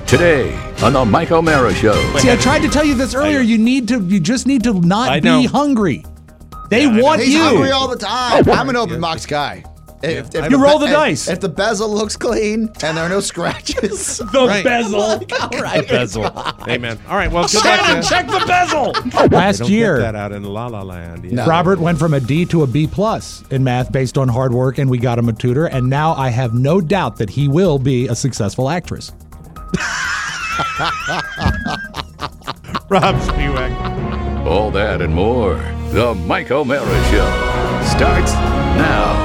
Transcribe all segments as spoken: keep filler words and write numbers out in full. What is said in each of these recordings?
Today on the Mike O'Mara Show. See, I tried to tell you this earlier. You need to. You just need to not be hungry. They Yeah, want He's you. hungry all the time. I'm an open box guy. If, if You the roll be- the dice. If, if the bezel looks clean and there are no scratches. The Right. bezel. All right. The bezel. Amen. All right, well, good Shannon, luck. check the bezel. Last Don't year, get that out in La La Land. Yeah. No. Robert went from a D to a B plus in math based on hard work, and we got him a tutor. And now I have no doubt that he will be a successful actress. Rob Spiewak. All that and more. The Mike O'Mara Show starts now.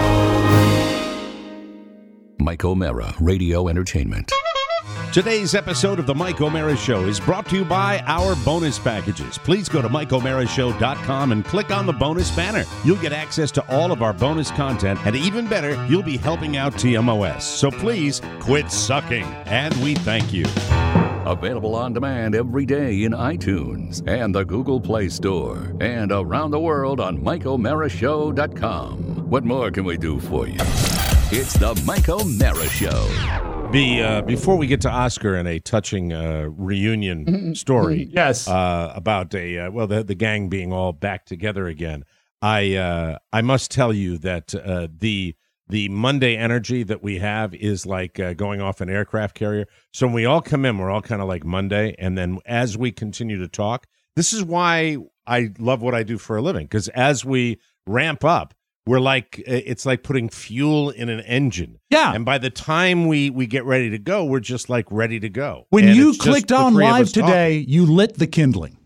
Mike O'Mara Radio Entertainment. Today's episode of the Mike O'Mara Show is brought to you by our bonus packages. Please go to mike o'mara show dot com and click on the bonus banner. You'll get access to all of our bonus content, and even better, you'll be helping out T M O S. So please quit sucking, and we thank you. Available on demand every day in iTunes and the Google Play Store and around the world on mike o'mara show dot com. What more can we do for you? It's the Mike O'Mara Show. Be, uh, before we get to Oscar and a touching uh, reunion story, Yes. uh, about a uh, well, the the gang being all back together again, I uh, I must tell you that uh, the the Monday energy that we have is like uh, going off an aircraft carrier. So when we all come in, we're all kind of like Monday, and then as we continue to talk, this is why I love what I do for a living, because as we ramp up, we're like, it's like putting fuel in an engine. Yeah. And by the time we, we get ready to go, we're just like ready to go. When And you it's just clicked the on three of live us talking. today, you lit the kindling.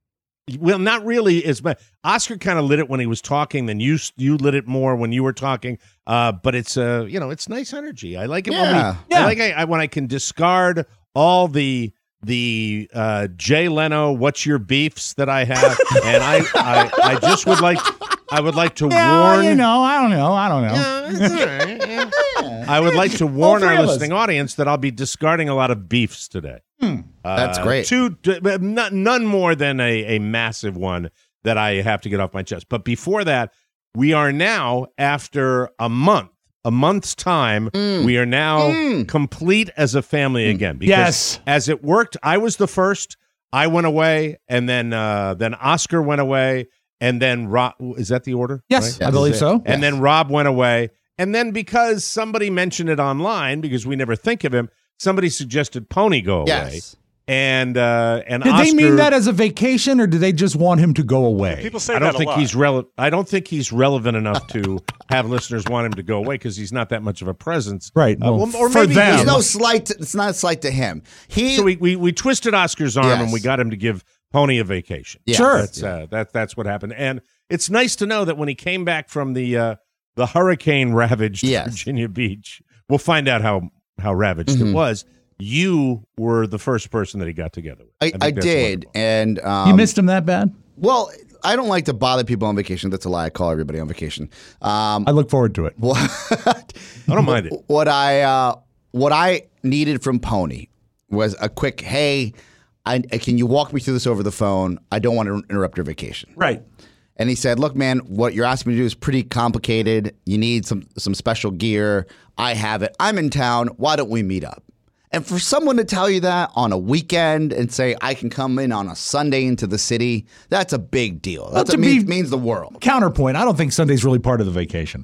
Well, not really as much. Oscar kind of lit it when he was talking. Then you you lit it more when you were talking. Uh, but it's uh, you know, it's nice energy. I like it when Yeah. we, Yeah. I like I, I, when I can discard all the the uh, Jay Leno, what's your beefs that I have, and I, I I just would like I would like to Yeah, warn. you know, I don't know, I don't know. Yeah, it's all right, yeah. I would like to warn three our of us. listening audience that I'll be discarding a lot of beefs today. Uh, That's great. Two, d- but not, none more than a, a massive one that I have to get off my chest. But before that, we are now, after a month, a month's time, we are now complete as a family again. Because Yes. as it worked, I was the first. I went away, and then uh, then Oscar went away, and then Rob. Is that the order? Yes, Right? I believe so. And then Rob went away. And then because somebody mentioned it online, because we never think of him, somebody suggested Pony go away. Yes. And uh, and Did Oscar, they mean that as a vacation, or did they just want him to go away? People say I don't that think a lot. he's relevant. I don't think he's relevant enough to have listeners want him to go away because he's not that much of a presence. Right. Uh, Well, well, or for maybe them. It's he's no not- slight. To, it's not a slight to him. He. So we, we we twisted Oscar's arm Yes. and we got him to give Pony a vacation. Yeah. Sure. That's uh, that that's what happened. And it's nice to know that when he came back from the uh, the hurricane ravaged Yes. Virginia Beach, we'll find out how how ravaged Mhm. it was. You were the first person that he got together with. I, think I that's did, wonderful. and um, you missed him that bad? Well, I don't like to bother people on vacation. That's a lie. I call everybody on vacation. Um, I look forward to it. what, I don't mind it. what I uh, what I needed from Pony was a quick, hey, I, can you walk me through this over the phone? I don't want to interrupt your vacation. Right. And he said, look, man, what you're asking me to do is pretty complicated. You need some some special gear. I have it. I'm in town. Why don't we meet up? And for someone to tell you that on a weekend and say, I can come in on a Sunday into the city, that's a big deal. That's to a means, be- means the world. Counterpoint, I don't think Sunday's really part of the vacation.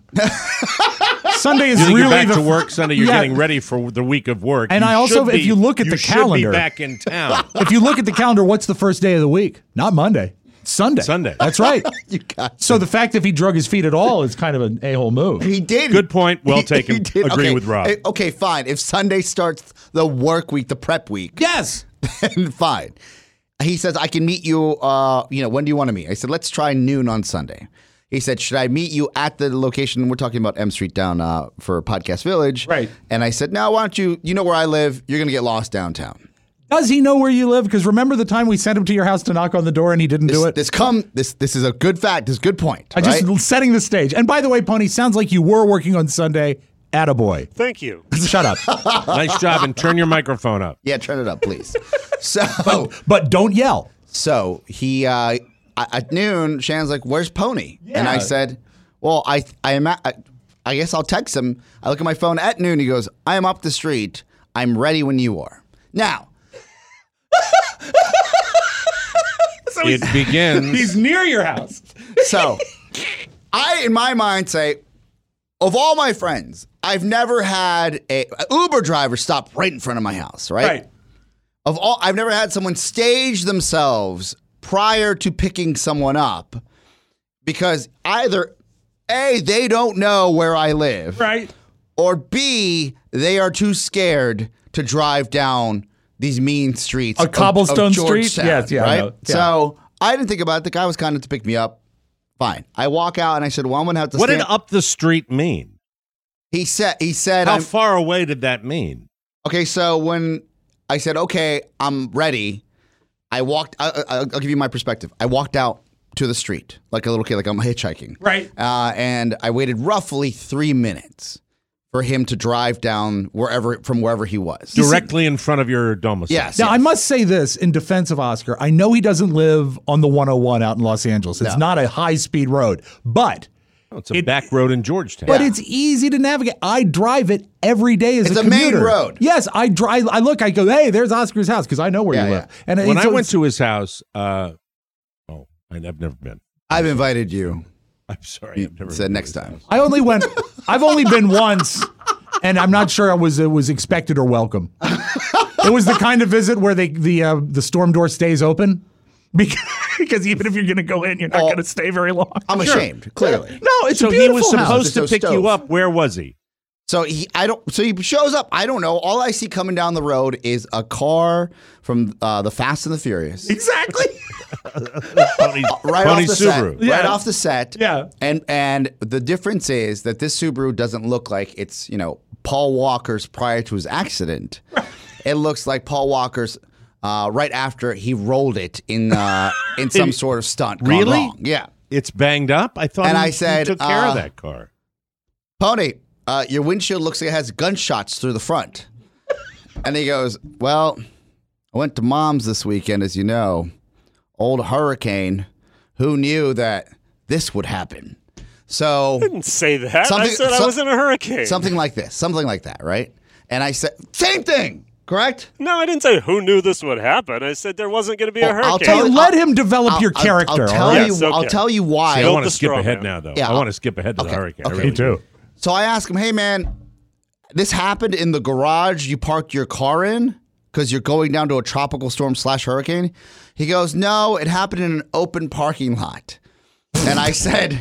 Sunday is You think really you're back the to work Sunday. You're Yeah. getting ready for the week of work. And You I also- should if be- you look at the should be calendar- back in town. If you look at the calendar, what's the first day of the week? Not Monday. Sunday. Sunday. That's right. You got So the fact if he drug his feet at all is kind of an a-hole move. He did. Good point. Well He- taken. he did. Agree Okay. with Rob. Eh, Okay, fine. If Sunday starts the work week, the prep week, Yes. then fine. He says, I can meet you, uh, you know, when do you want to meet? I said, let's try noon on Sunday. He said, should I meet you at the location? We're talking about M Street down uh, for Podcast Village. Right. And I said, no, why don't you, you know where I live. You're going to get lost downtown. Does he know where you live? Because remember the time we sent him to your house to knock on the door and he didn't This, do it? this come, this this is a good fact. This is a good point. I just right? setting the stage. And by the way, Pony, sounds like you were working on Sunday. Attaboy. Thank you. Shut up. Nice job, and turn your microphone up. Yeah, turn it up, please. So, But don't yell. so he uh, at noon, Shannon's like, "Where's Pony?" And I said, "Well, I I am at, I, I guess I'll text him." I look at my phone at noon. He goes, "I am up the street. I'm ready when you are." Now, So it he's, begins. he's near your house. So, I, in my mind, say, of all my friends, I've never had a, a Uber driver stop right in front of my house, right? Right. Of all, I've never had someone stage themselves prior to picking someone up because either A, they don't know where I live, Right. or B, they are too scared to drive down these mean streets. A of- cobblestone of street? Georgetown, Yes, yeah, I right? know. Yeah. So I didn't think about it. The guy was kind of to pick me up. Fine. I walk out and I said, well, I'm going to have to What stand. did up the street mean? He said, he said, How I'm, far away did that mean? okay, so when I said, okay, I'm ready, I walked, I, I, I'll give you my perspective. I walked out to the street like a little kid, like I'm hitchhiking. Right. Uh, and I waited roughly three minutes for him to drive down wherever, from wherever he was. Directly in front of your domicile. Yes. Now, yes. I must say this in defense of Oscar. I know he doesn't live on the one oh one out in Los Angeles. It's No. not a high-speed road, but Oh, it's a It- back road in Georgetown. but Yeah. it's easy to navigate. I drive it every day as It's a a main commuter. road. Yes, I drive. I look. I go, hey, there's Oscar's house because I know where Yeah, you yeah. live. And when it's- I went it's- to his house, uh, oh, I- I've never been. I've invited you. I'm sorry. I've never Said been next to his time. house. I only went. I've only been once, and I'm not sure I was it was expected or welcome. It was the kind of visit where they the uh, the storm door stays open, because, because even if you're going to go in, you're not Oh. going to stay very long. I'm Sure. ashamed, clearly. No, it's So a he beautiful was house. supposed to There's no pick stove. you up. Where was he? So he, I don't. So he shows up. I don't know. All I see coming down the road is a car from uh, the Fast and the Furious, Exactly. Pony, right Pony off the Subaru. set. Yeah. Right off the set. Yeah. And and the difference is that this Subaru doesn't look like it's you know Paul Walker's prior to his accident. It looks like Paul Walker's uh, right after he rolled it in uh, in some sort of stunt. gone Really? wrong. Yeah. It's banged up. I thought And he, I said, he took care uh, of that car. Pony, uh, your windshield looks like it has gunshots through the front. And he goes, well, I went to Mom's this weekend, as you know. Old hurricane. Who knew that this would happen? So didn't say that. I Something- said I some- was in a hurricane. something like this, something like that, right? And I said, same thing, correct? No, I didn't say who knew this would happen. I said there wasn't going to be a Well, I'll hurricane. tell Hey, you- let him develop your I'll- character. I'll, I'll tell all right? Yes, you. I'll okay. tell you See, why. I Build want to the skip straw ahead man. now, though. Yeah, I I'll- want to skip ahead to okay, the hurricane. I okay. really Me too. So I ask him, hey man, this happened in the garage you parked your car in because you're going down to a tropical storm slash hurricane? He goes, no, it happened in an open parking lot. And I said,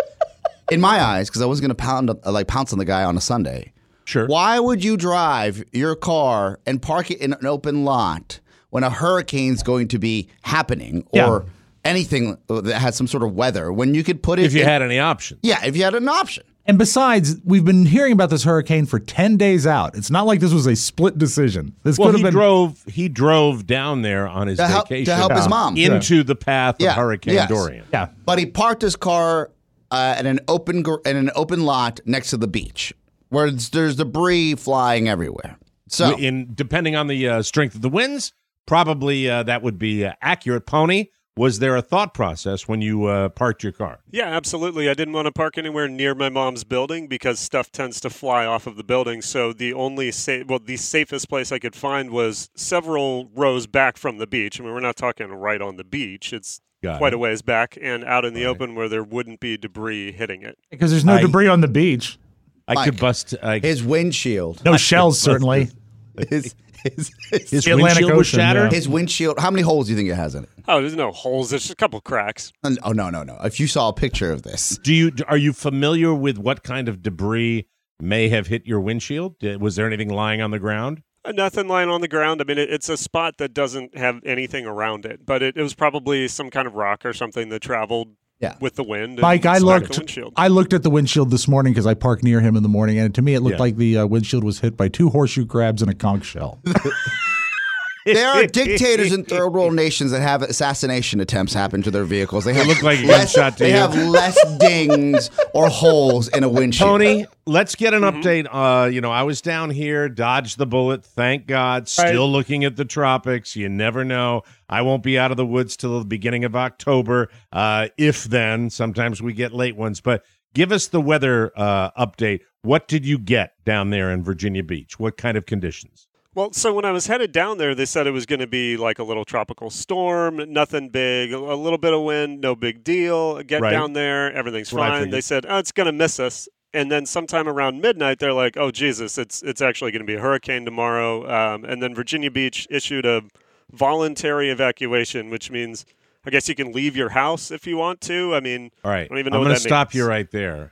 in my eyes, because I wasn't going to pound uh, like pounce on the guy on a Sunday. Sure. Why would you drive your car and park it in an open lot when a hurricane's going to be happening or Yeah. anything that has some sort of weather when you could put it If you in- had any options. yeah, if you had an option. And besides, we've been hearing about this hurricane for ten days out. It's not like this was a split decision. This Well, could he have been. drove. He drove down there on his To help- vacation to help his mom. into the path Yeah, of Hurricane yes. Dorian. Yeah. But he parked his car uh, in an open gar- in an open lot next to the beach, where it's- there's debris flying everywhere. So In depending on the uh, strength of the winds, probably uh, that would be uh, accurate. Pony, was there a thought process when you uh, parked your car? Yeah, absolutely. I didn't want to park anywhere near my mom's building because stuff tends to fly off of the building. So the only sa- well, the safest place I could find was several rows back from the beach. I mean, we're not talking right on the beach. It's Got quite it. a ways back and out in the Right. open where there wouldn't be debris hitting it. Because there's no I- debris on the beach. I Mike, could bust. I, his windshield, No shells, certainly. his his his, his the Atlantic windshield was Ocean, shattered. yeah. his windshield. How many holes do you think it has in it? Oh, there's no holes. There's just a couple cracks. Oh no no no! If you saw a picture of this, Do you are you familiar with what kind of debris may have hit your windshield? Did- Was there anything lying on the ground? Uh, Nothing lying on the ground. I mean, it, it's a spot that doesn't have anything around it, but it, it was probably some kind of rock or something that traveled Yeah. with the wind. And Mike, I smacked looked. the windshield. I looked at the windshield this morning because I park near him in the morning, and to me, it looked Yeah. like the uh, windshield was hit by two horseshoe crabs and a conch shell. there are dictators in third world nations that have assassination attempts happen to their vehicles. They have look like a less, gunshot to They you. have less dings or holes in a windshield. Tony, let's get an Mm-hmm. update. Uh, you know, I was down here, dodged the bullet. Thank God. Still looking at the tropics. You never know. I won't be out of the woods till the beginning of October. Uh, if then, sometimes we get late ones. But give us the weather uh, update. What did you get down there in Virginia Beach? What kind of conditions? Well, so when I was headed down there, they said it was going to be like a little tropical storm, nothing big, a a little bit of wind, no big deal. Get Right. down there, everything's What I fine. figured. They said, oh, it's going to miss us. And then sometime around midnight, they're like, oh, Jesus, it's it's actually going to be a hurricane tomorrow. Um, and then Virginia Beach issued a voluntary evacuation, which means I guess you can leave your house if you want to. I mean, All right. I don't even know I'm what going that to stop means. you right there.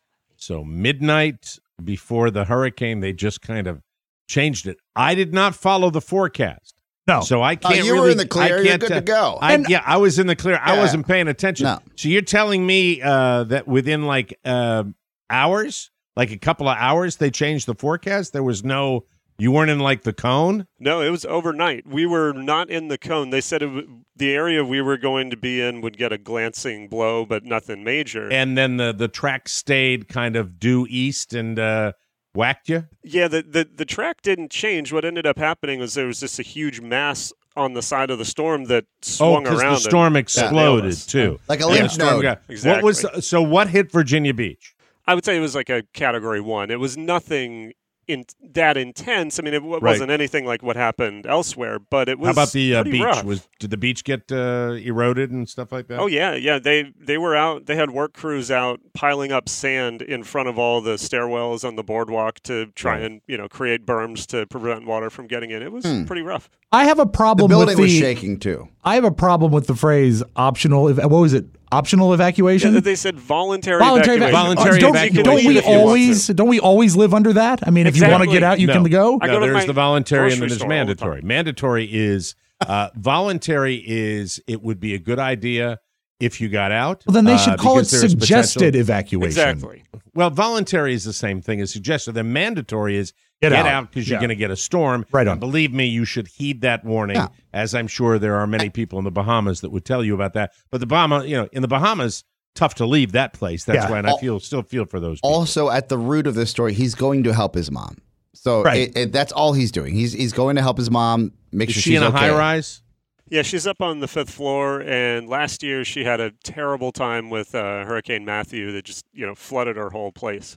So midnight before the hurricane, they just kind of changed it. I did not follow the forecast. No. So I Oh, can't you were really, in the clear. I You're can't, good to uh, go. I, And- yeah, I was in the clear. I Yeah. wasn't paying attention. No. So you're telling me uh, that within like uh, hours, like a couple of hours, they changed the forecast? There was no, you weren't in like the cone? No, it was overnight. We were not in the cone. They said it w- the area we were going to be in would get a glancing blow, but nothing major. And then the, the track stayed kind of due east and uh, whacked you? Yeah, the, the the track didn't change. What ended up happening was there was just a huge mass on the side of the storm that Oh, swung because around. the storm and exploded nailed us. too. Like a And lymph the storm node. got- Exactly. What was so? What hit Virginia Beach? I would say it was like a category one. It was nothing in that intense. I mean, it w- Right. wasn't anything like what happened elsewhere, but it was. How about the uh, pretty beach? rough. Was did the beach get uh, eroded and stuff like that? Oh yeah, yeah. They they were out. They had work crews out piling up sand in front of all the stairwells on the boardwalk to try Right. and you know create berms to prevent water from getting in. It was pretty rough. I have a The problem building with was the. shaking too. I have a problem with the phrase optional. ev- What was it? Optional evacuation. Yeah, they said voluntary, Voluntary, evacuation. evac- Voluntary don't, evacuation. don't we If you want always to. don't we always live under that? I mean, if you want to Exactly. get out, you no. can go. I No, go to there's my the voluntary and then grocery there's store all the mandatory. time. Mandatory is uh, voluntary is it would be a good idea if you got out. Well, then they uh, should call it because there's suggested potential- evacuation. Exactly. Well, voluntary is the same thing as suggested. The mandatory is Get get, out. out because you're Yeah. going to get a storm. Right on. And believe me, you should heed that warning, Yeah. as I'm sure there are many people in the Bahamas that would tell you about that. But the Bahama, you know, in the Bahamas, tough to leave that place. That's Yeah. why, and I Al- feel still feel for those people. Also, at the root of this story, he's going to help his mom. So Right. it, it, that's all he's doing. He's he's going to help his mom make Is sure she she's in a okay. high rise? Yeah, she's up on the fifth floor, and last year she had a terrible time with uh, Hurricane Matthew that just you know flooded her whole place.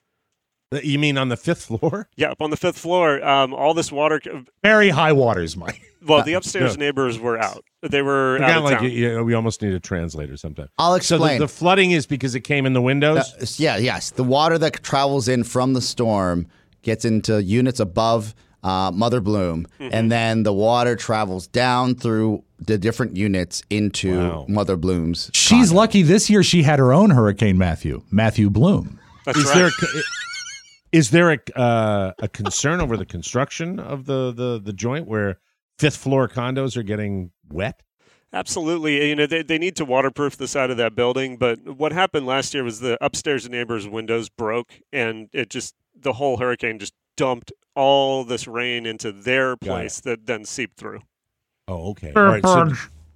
You mean on the fifth floor? Yeah, up on the fifth floor, um, all this water. Very high waters, Mike. Well, the upstairs No. neighbors were out. They were out Forgot of like town. you, you know, we almost need a translator sometime. I'll So the, explain. the flooding is because it came in the windows. Uh, yeah, yes. The water that travels in from the storm gets into units above uh, Mother Bloom, Mm-hmm. and then the water travels down through the different units into Wow. Mother Bloom's. She's condo. lucky this year she had her own Hurricane Matthew, Matthew Bloom. That's is right. there a, is there a uh, a concern over the construction of the, the the joint where fifth floor condos are getting wet? Absolutely. You know, they, they need to waterproof the side of that building. But what happened last year was the upstairs neighbor's windows broke, and it just the whole hurricane just dumped all this rain into their place that then seeped through. Oh, okay. All right. So,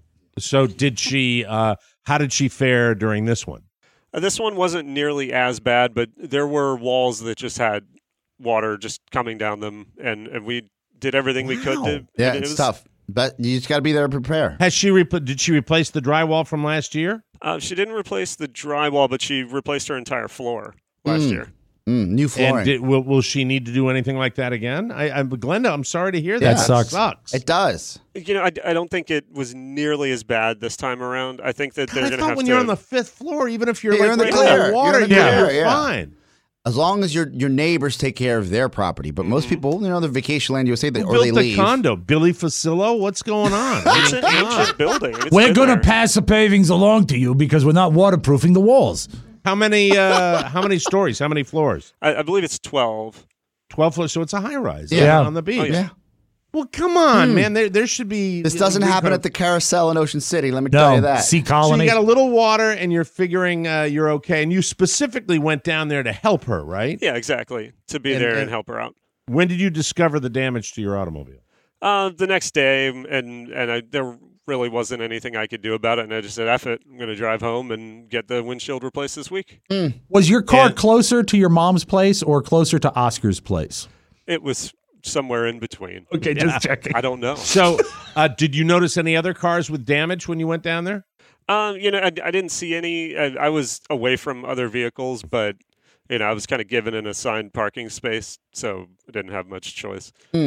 so did she? Uh, how did she fare during this one? Uh, this one wasn't nearly as bad, but there were walls that just had water just coming down them, and, and we did everything we could to. Yeah, and it it's was- tough, but you just got to be there to prepare. Has she? Repl- did she replace the drywall from last year? Uh, she didn't replace the drywall, but she replaced her entire floor last Mm. year. Mm, new flooring. And did, will will she need to do anything like that again? I, I'm Glenda. I'm sorry to hear that. Yeah. That sucks. Sucks. it does. You know, I, I don't think it was nearly as bad this time around. I think that God, they're I going to thought have when to. you're on the fifth floor, even if you're Yeah, like you're in the right clear. in the You're water, in the you're clear, yeah. fine. As long as your your neighbors take care of their property, but most people, you know, the Vacation Land U S A, they, Who or built they the leave. condo? Billy Facillo? What's going on? I It's mean, an come on. ancient building. and it's We're been going to there. pass the pavings along to you because we're not waterproofing the walls. How many? Uh, how many stories? How many floors? I, I believe it's twelve. Twelve floors. So it's a high rise. Yeah. on the beach. Oh, yeah. Yeah. Well, come on, man. There, there should be. This you know, doesn't big happen kind at the Carousel in Ocean City. Let me No, tell you that. Sea So Colony. you got a little water, and you're figuring uh, you're okay, and you specifically went down there to help her, right? Yeah, exactly. To be And- there and, and- help her out. When did you discover the damage to your automobile? Uh, the next day, and and I, there really wasn't anything I could do about it, and I just said, "F it, I'm going to drive home and get the windshield replaced this week." Was your car And- closer to your mom's place or closer to Oscar's place? It was somewhere in between. Okay, just checking. I don't know. So, uh, did you notice any other cars with damage when you went down there? Um, you know, I, I didn't see any. I, I was away from other vehicles, but you know, I was kind of given an assigned parking space, so I didn't have much choice.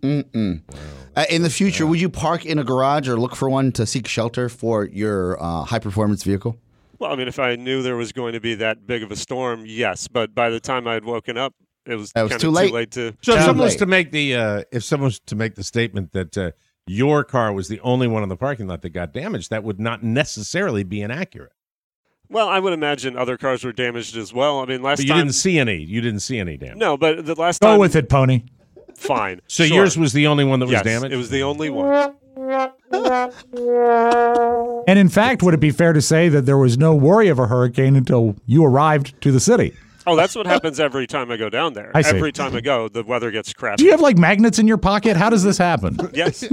Mm-mm. Wow. Uh, in the future, would you park in a garage or look for one to seek shelter for your uh, high-performance vehicle? Well, I mean, if I knew there was going to be that big of a storm, yes. But by the time I had woken up, it was, That was kind of too late. too late to. So if Too someone was late. to make the uh, if someone was to make the statement that uh, your car was the only one in the parking lot that got damaged, that would not necessarily be inaccurate. Well, I would imagine other cars were damaged as well. I mean, last But you time. didn't see any. You didn't see any damage. No, but the last Go time. with it, Pony. Fine. So sure. yours was the only one that was yes, damaged? It was the only one. And in fact, would it be fair to say that there was no worry of a hurricane until you arrived to the city? Oh, that's what happens every time I go down there. I see. Every time I go, the weather gets crappy. Do you have like magnets in your pocket? How does this happen? Yes.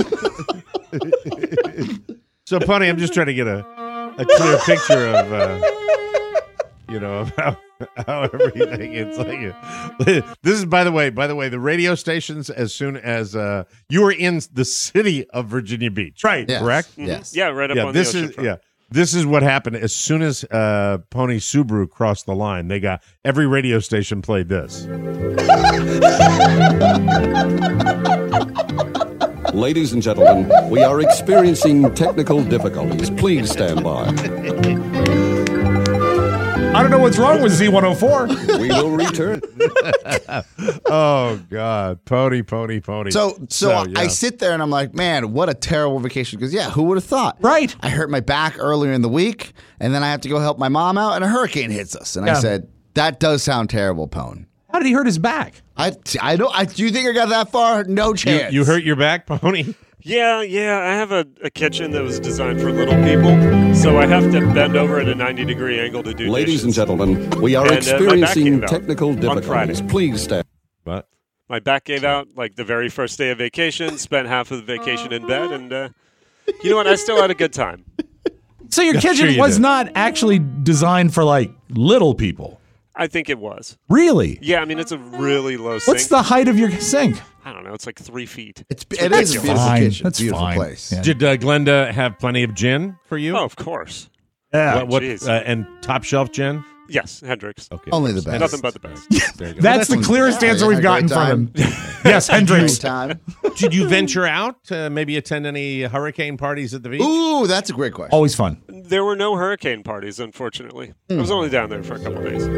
So, Pony, I'm just trying to get a, a clear picture of, uh, you know, of how, how everything it's like. uh, This is, by the way, by the way, the radio stations. As soon as uh, you were in the city of Virginia Beach, right? Yes. Correct. Yes. Yeah, right up Yeah. on This the is ocean front. yeah. This is what happened as soon as uh, Pony Subaru crossed the line. They got every radio station played this. Ladies and gentlemen, we are experiencing technical difficulties. Please stand by. I don't know what's wrong with Z one oh four. We will return. Oh God, Pony, Pony, Pony. So, so, yeah. I sit there and I'm like, man, what a terrible vacation. Because, yeah, who would have thought? Right. I hurt my back earlier in the week, and then I have to go help my mom out, and a hurricane hits us. And I Yeah. said, that does sound terrible, Pone. How did he hurt his back? I, I don't. I, do you think I got that far? No you, chance. you hurt your back, Pony. Yeah, yeah. I have a, a kitchen that was designed for little people, so I have to bend over at a ninety degree angle to do Ladies and dishes. gentlemen, we are And, uh, my back experiencing gave out technical on difficulties. Friday. Please stand. What? My back gave out like the very first day of vacation. Spent half of the vacation in bed, and uh, you know what? I still had a good time. So your Yeah, kitchen sure you was did. not actually designed for like little people. I think it was. Really? Yeah, I mean it's a really low sink. What's the height of your sink? I don't know. It's like three feet. It's, it is a beautiful fine. kitchen. That's beautiful fine. place. Yeah. Did uh, Glenda have plenty of gin for you? Oh, of course. Yeah. What, what, jeez. uh, and top shelf gin? Yes, Hendrix. Okay. Only the best. Nothing but the best. There you go. That's the clearest Yeah, answer you we've had a gotten great from him. Yes, Great Hendrix. time. Did you venture out to maybe attend any hurricane parties at the beach? Ooh, that's a great question. Always fun. There were no hurricane parties, unfortunately. I was only down there for a couple days.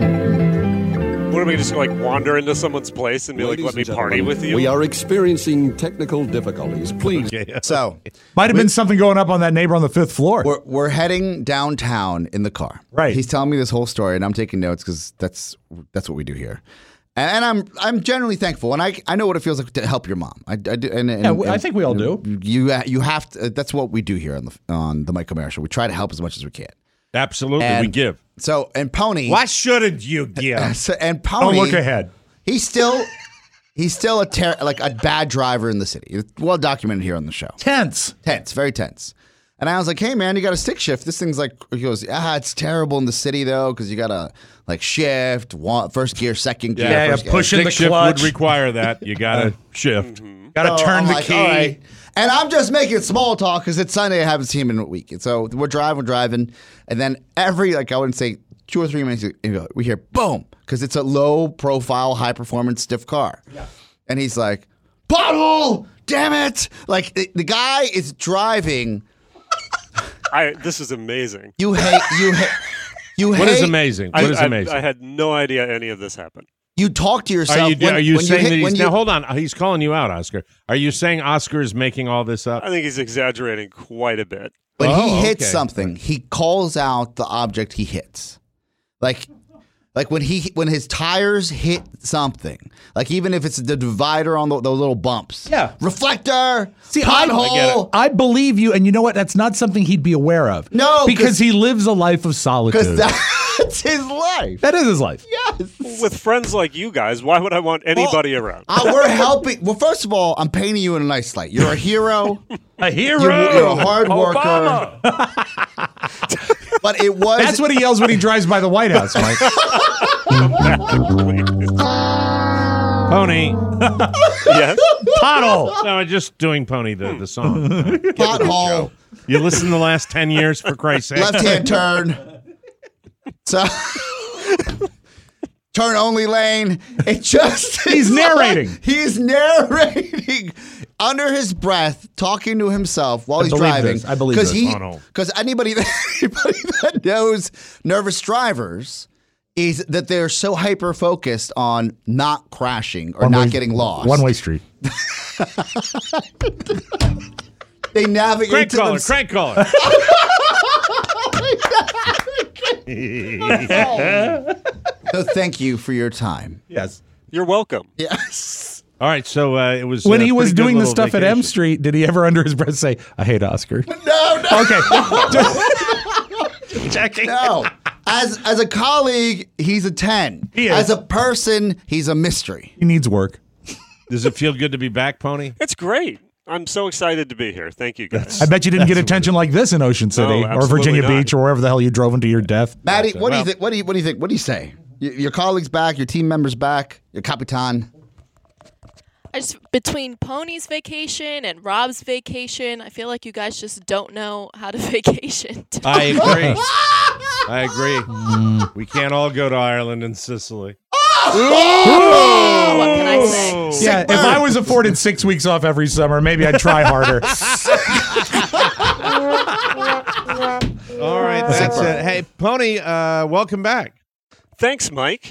What are we just like wander into someone's place and be Ladies like, "Let me and party gentlemen, with you"? We are experiencing technical difficulties. Please. Okay. So Might have been something going up on that neighbor on the fifth floor. we're we're heading downtown in the car. Right. He's telling me this whole story, and I'm taking notes because that's that's what we do here. And, and I'm I'm genuinely thankful, and I I know what it feels like to help your mom. I, I do, and, and, Yeah, I and think we all do. You you have to. That's what we do here on the on the Mike O'Mara Show. We try to help as much as we can. Absolutely, And we give. So and Pony. Why shouldn't you give? So, and Don't Pony. look ahead. He's still he's still a ter- like a bad driver in the city. It's well documented here on the show. Tense. Tense, very tense. And I was like, "Hey man, you got a stick shift. This thing's like." He goes, "Ah, it's terrible in the city though, because you got to like shift one, first gear, second gear, Yeah, first yeah, gear." push in Stick the shift clutch. would require that. You got to shift. Got to So turn I'm the like, key. "All right." And I'm just making small talk because it's Sunday. I haven't seen him in a week. And so we're driving, we're driving. And then every, like, I wouldn't say two or three minutes, ago, we hear boom, because it's a low profile, high performance, stiff car. Yeah. And he's like, pothole, damn it. Like, the, the guy is driving. I, this is amazing. You hate, you hate, you hate. What is amazing? What I, is I- amazing? I had no idea any of this happened. You talk to yourself. Are you, when, are you when saying hit, that when he's you, now? Hold on, he's calling you out, Oscar. Are you saying Oscar is making all this up? I think he's exaggerating quite a bit. When Oh, he hits okay. something, he calls out the object he hits. Like, like when he when his tires hit something. Like even if it's the divider on the, those little bumps. Yeah. Reflector. See, I, pothole. I believe you, and you know what? That's not something he'd be aware of. No, because 'cause- he lives a life of solitude. Because that's his life. that is his life. Yes. With friends like you guys, why would I want anybody around? Uh, we're helping. Well, first of all, I'm painting you in a nice light. You're a hero. A hero. You're, you're a hard worker. But it was. That's what he yells when he drives by the White House, Mike. Pony. Yes. Pothole. No, I'm just doing Pony the, the song. pothole. You listen the last ten years, for Christ's sake. Left hand turn. So turn only lane. It just He's it's narrating. like- he's narrating under his breath, talking to himself while I he's believe driving. this. I believe Because this. he, Oh, no. because anybody, that- anybody that knows nervous drivers is that they're so hyper focused on not crashing or One not way- getting lost. One way street. They navigate Crank to caller, them- crank caller. So thank you for your time. Yes. You're welcome. Yes. All right, so uh, it was When uh, he was pretty good doing the little stuff at M vacation. Street, did he ever under his breath say, I hate Oscar? No, no, Okay. no. As as a colleague, he's a ten. He is. As a person, he's a mystery. He needs work. Does it feel good to be back, Pony? It's great. I'm so excited to be here. Thank you, guys. I bet you didn't get attention like this in Ocean City or absolutely Virginia not. Beach or wherever the hell you drove into your death. Maddie, what do Well- you think? What do you what do you think? What do you say? Your, your colleague's back. Your team member's back. Your capitan. I just between Pony's vacation and Rob's vacation, I feel like you guys just don't know how to vacation. I agree. I agree. We can't all go to Ireland and Sicily. Oh, what can I say? Yeah, if I was afforded six weeks off every summer, maybe I'd try harder. All right, that's it. Hey, Pony, uh, welcome back. Thanks, Mike.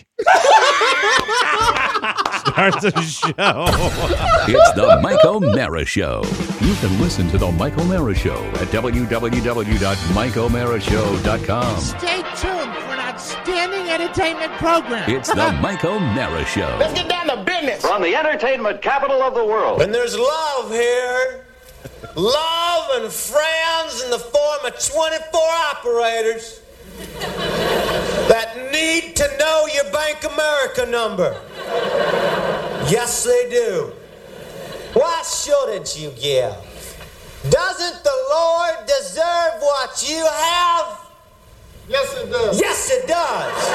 Start the show. It's the Mike O'Mara Show. You can listen to the Mike O'Mara Show at w w w dot mike o'mara show dot com. Stay tuned for an outstanding entertainment program. It's the Mike O'Mara Show. Let's get down to business. From the entertainment capital of the world. When there's love here, love and friends in the form of twenty-four operators that need to know your Bank America number. Yes, they do. Why shouldn't you give? Doesn't the Lord deserve what you have? Yes, it does. Yes, it does.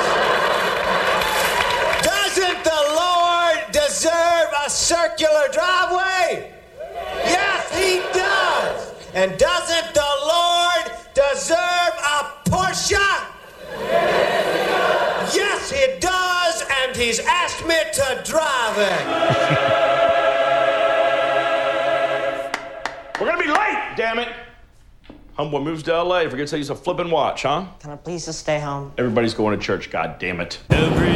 Doesn't the Lord deserve a circular driveway? Yes, he does. And doesn't the Lord deserve a Porsche? Yes, he does, and he's asked me to drive it. We're gonna be late, damn it. Homeboy moves to L A, forgets how to use a flippin' watch, huh? Can I please just stay home? Everybody's going to church, god damn it. Every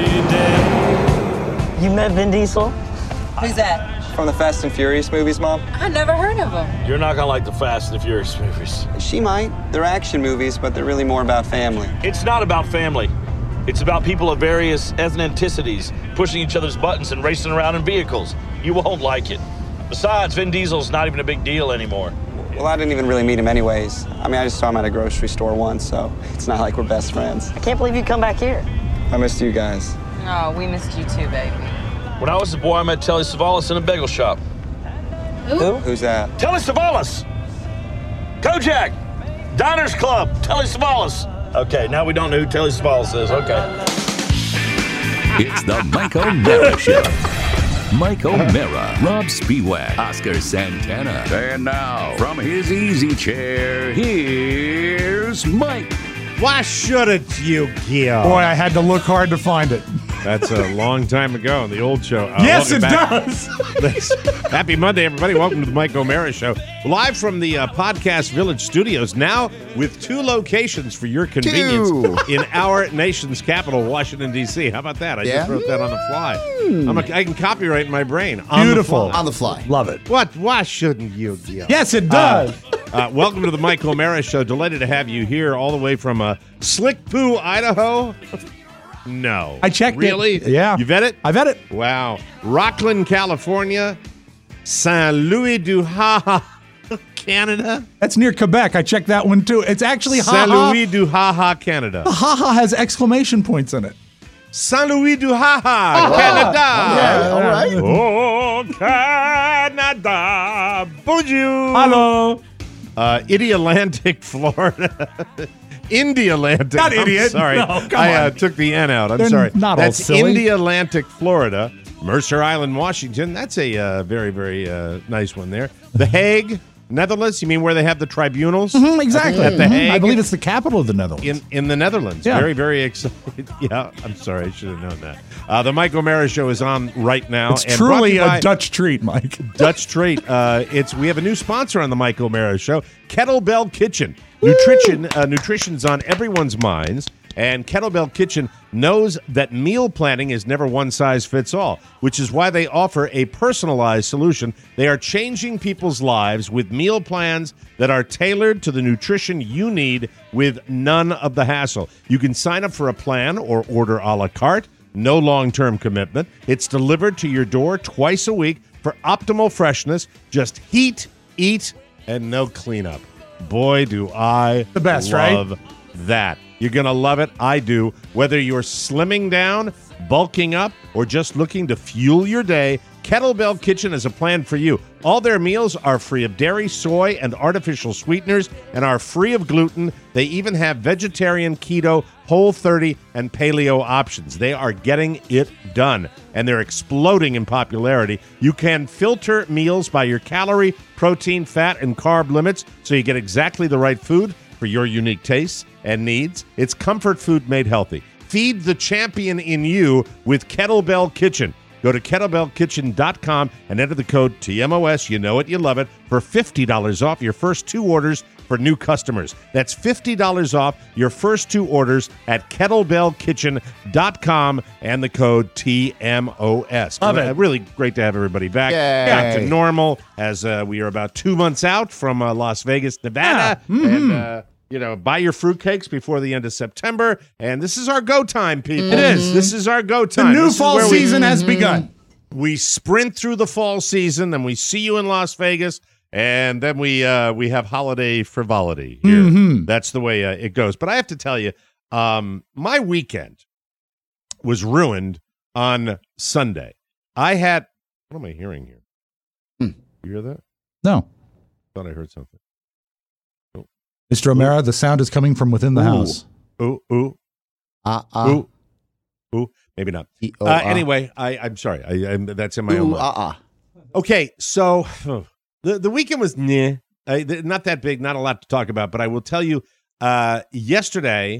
day. You met Vin Diesel? Who's that? From the Fast and Furious movies, Mom? I never heard of him. You're not gonna like the Fast and the Furious movies. She might. They're action movies, but they're really more about family. It's not about family. It's about people of various ethnicities pushing each other's buttons and racing around in vehicles. You won't like it. Besides, Vin Diesel's not even a big deal anymore. Well, I didn't even really meet him anyways. I mean, I just saw him at a grocery store once, so it's not like we're best friends. I can't believe you come back here. I missed you guys. Oh, we missed you too, baby. When I was a boy, I met Telly Savalas in a bagel shop. Who? Who's that? Telly Savalas! Kojak! Diners Club! Telly Savalas! Okay, now we don't know who Telly Savalas is. Okay. It's the Mike O'Mara Show. Mike O'Mara, Rob Spiewak, Oscar Santana. And now, from his easy chair, here's Mike. Why shouldn't you give? Boy, I had to look hard to find it. That's a long time ago on the old show. Uh, Yes, it welcome back. does. This- Happy Monday, everybody. Welcome to the Mike O'Mara Show. Live from the uh, Podcast Village studios, now with two locations for your convenience Two. in our nation's capital, Washington, D C How about that? I Yeah? just wrote that on the fly. I'm a, I can copyright in my brain. On Beautiful. The fly. On the fly. Love it. What? Why shouldn't you give? Yes, it does. Uh, welcome to the Mike O'Mara Show. Delighted to have you here all the way from uh, Slick Poo, Idaho. No. I checked it. really? Yeah. You vet it? I bet it. Wow. Rockland, California. Saint Louis du Ha Canada. That's near Quebec. I checked that one too. It's actually Saint ha Louis du Ha Canada. ha. Ha ha has exclamation points in it. Saint Louis du Ha Canada. Yeah, all right. Oh, Canada. Bonjour. Hello. Uh, Idialantic, Florida. Indialantic. Not I'm idiot. sorry. No, come I uh, on. took the N out. I'm They're sorry. not all That's silly. Indialantic, Florida. Mercer Island, Washington. That's a uh, very, very uh, nice one there. The Hague, Netherlands? You mean where they have the tribunals? Mm-hmm, exactly. At the Mhm. Hague? I believe it's the capital of the Netherlands. In in the Netherlands. Yeah. Very, very excited. Yeah, I'm sorry. I should have known that. Uh, the Mike O'Mara Show is on right now. It's and brought to truly you a by Dutch treat, Mike. Dutch treat. Uh, it's We have a new sponsor on the Mike O'Mara Show, Kettlebell Kitchen. Nutrition, uh, nutrition's on everyone's minds. And Kettlebell Kitchen knows that meal planning is never one size fits all, which is why they offer a personalized solution. They are changing people's lives with meal plans that are tailored to the nutrition you need with none of the hassle. You can sign up for a plan or order a la carte. No long-term commitment. It's delivered to your door twice a week for optimal freshness. Just heat, eat, and no cleanup. Boy, do I the best, right? love that. You're going to love it. I do. Whether you're slimming down, bulking up, or just looking to fuel your day, Kettlebell Kitchen is a plan for you. All their meals are free of dairy, soy, and artificial sweeteners and are free of gluten. They even have vegetarian, keto, Whole thirty, and paleo options. They are getting it done, and they're exploding in popularity. You can filter meals by your calorie, protein, fat, and carb limits so you get exactly the right food for your unique tastes and needs. It's comfort food made healthy. Feed the champion in you with Kettlebell Kitchen. Go to kettlebell kitchen dot com and enter the code T M O S, you know it, you love it, for fifty dollars off your first two orders for new customers. That's fifty dollars off your first two orders at kettlebell kitchen dot com and the code T M O S. Love it. Really great to have everybody back. Yay. Back to normal as uh, we are about two months out from uh, Las Vegas, Nevada. Yeah. Mm-hmm. And, uh, you know, buy your fruitcakes before the end of September. And this is our go time, people. It is. This is our go The time. new This is fall where we- season has begun. we sprint through the fall season, and we see you in Las Vegas, and then we uh, we have holiday frivolity here. Mhm. That's the way uh, it goes. But I have to tell you, um, my weekend was ruined on Sunday. I had what am I hearing here? Hmm. You hear that? No. Thought I heard something. Mister O'Mara, the sound is coming from within the Ooh. house. Ooh, ooh, Uh, uh, ooh, ooh. Maybe not. E- oh, Uh, uh. anyway, I, I'm sorry. I, I'm, that's in my own Ooh, mind. uh-uh. Okay, so the the weekend was nah, uh, th- not that big, not a lot to talk about. But I will tell you, uh, yesterday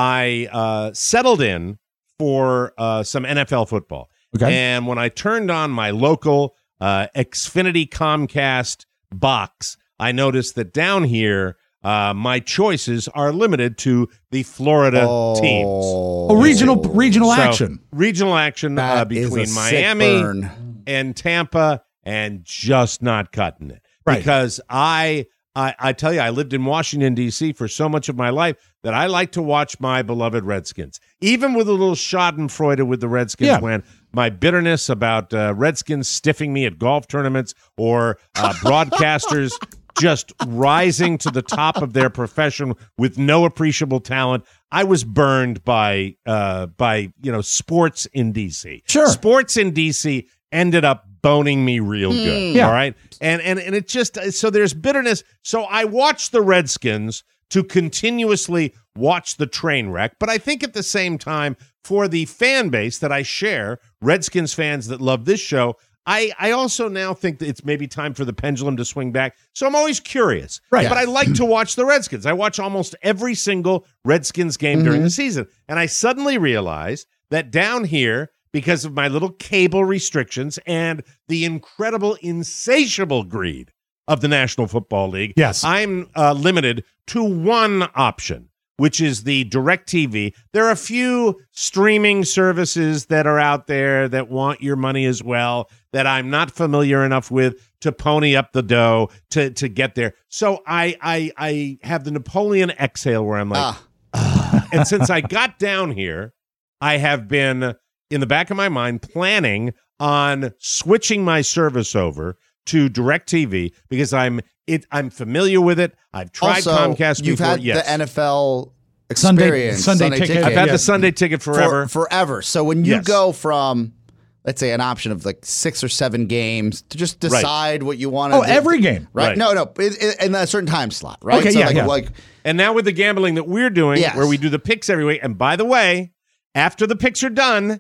I uh, settled in for uh, some N F L football, Okay. and when I turned on my local uh, Xfinity Comcast box, I noticed that down here uh, my choices are limited to the Florida Oh. teams. Oh, regional regional So, action. Regional action uh, That is a between sick Miami burn. and Tampa, and just not cutting it. Right. Because I, I, I tell you, I lived in Washington, D C for so much of my life that I like to watch my beloved Redskins. Even with a little schadenfreude with the Redskins Yeah. when my bitterness about uh, Redskins stiffing me at golf tournaments or uh, broadcasters just rising to the top of their profession with no appreciable talent. I was burned by uh, by you know sports in D C. Sure. Sports in D C ended up boning me real good. Yeah. All right. And and and it just so there's bitterness. So I watched the Redskins to continuously watch the train wreck. But I think at the same time, for the fan base that I share, Redskins fans that love this show, I, I also now think that it's maybe time for the pendulum to swing back. So I'm always curious. Right. But I like to watch the Redskins. I watch almost every single Redskins game during the season. And I suddenly realized that down here, because of my little cable restrictions and the incredible, insatiable greed of the National Football League, Yes. I'm uh, limited to one option, which is the DirecTV. There are a few streaming services that are out there that want your money as well that I'm not familiar enough with to pony up the dough to to get there. So I I, I have the Napoleon exhale where I'm like, Ah. and since I got down here, I have been in the back of my mind planning on switching my service over to DirecTV because I'm it I'm familiar with it. I've tried Also, Comcast you've before. had yes. the N F L Sunday- experience. Sunday ticket. I've had Yeah. the Sunday ticket forever. For, forever. So when you Yes. go from, let's say, an option of like six or seven games to just decide what you want to Oh, do. every game. Right? Right. No, no. it- it- in a certain time slot, right? Okay, so yeah, like, yeah. like And now with the gambling that we're doing, Yes. where we do the picks every week, and by the way, after the picks are done,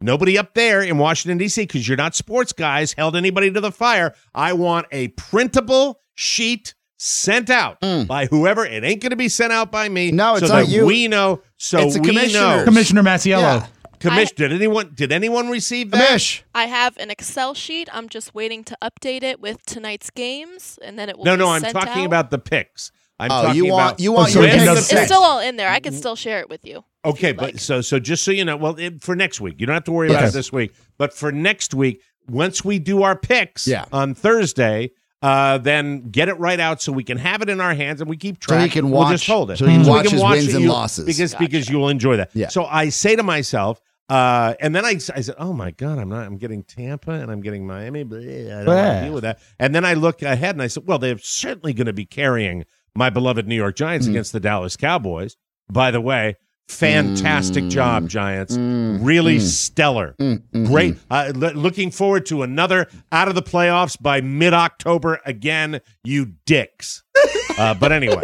Nobody up there in Washington, D C, because you're not sports guys, held anybody to the fire. I want a printable sheet sent out mm. by whoever. It ain't going to be sent out by me. No, it's so not that you. We know. So it's we know. Commissioner Masiello. Yeah. Commission. Did anyone? Did anyone receive that? Amish. I have an Excel sheet. I'm just waiting to update it with tonight's games, and then it will No, be no. I'm sent talking out. about the picks. I'm Oh, talking you want about you want Oh, so your you know- It's still all in there. I can still share it with you. Okay, you'd but like. so so just so you know, well, it, for next week, you don't have to worry about Okay. it this week. But for next week, once we do our picks Yeah. on Thursday, uh, then get it right out so we can have it in our hands and we keep track. So you can We'll watch- just hold it. so you can we watch his wins it, and you- losses. because because you will enjoy that. Yeah. So I say to myself. Uh, and then I, I said, "Oh my God, I'm not. I'm getting Tampa and I'm getting Miami. But I don't want Blah. to deal with that." And then I look ahead and I said, "Well, they're certainly going to be carrying my beloved New York Giants Mm. against the Dallas Cowboys." By the way, fantastic Mm. job, Giants. Mm. Really Mm. stellar. Mm, mm, Great. Uh, l- looking forward to another out of the playoffs by mid-October again. You dicks. uh, but anyway,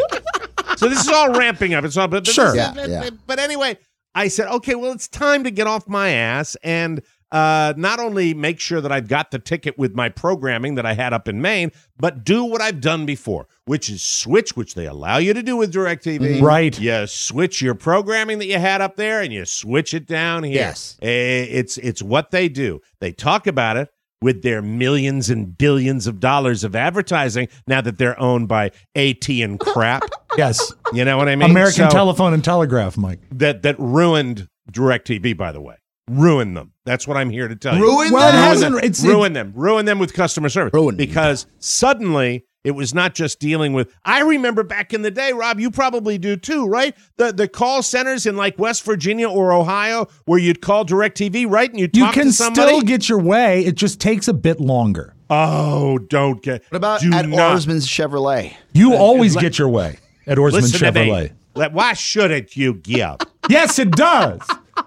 so this is all ramping up. It's all, but, but Sure. this- Yeah, but, yeah. but- but anyway. I said, okay, well, it's time to get off my ass and uh, not only make sure that I've got the ticket with my programming that I had up in Maine, but do what I've done before, which is switch, which they allow you to do with DirecTV. Right. You switch your programming that you had up there and you switch it down here. Yes. Eh, It's, it's what they do. They talk about it with their millions and billions of dollars of advertising now that they're owned by A T and crap. Yes. You know what I mean? American So- Telephone and Telegraph, Mike. that that ruined DirecTV, by the way. Ruined them. That's what I'm here to tell you. Ruined Well, it them? hasn't. them. It's, Ruin them. Ruin them with customer service. Ruined them. Because suddenly it was not just dealing with. I remember back in the day, Rob, you probably do too, right? The the call centers in like West Virginia or Ohio where you'd call DirecTV, right? And you'd you talk can to somebody. still get your way. It just takes a bit longer. Oh, don't get. What about do at not. Orsman's Chevrolet? You always let- get your way at Orsman Listen to me. Chevrolet. Let- Why shouldn't you give? Yes, it does.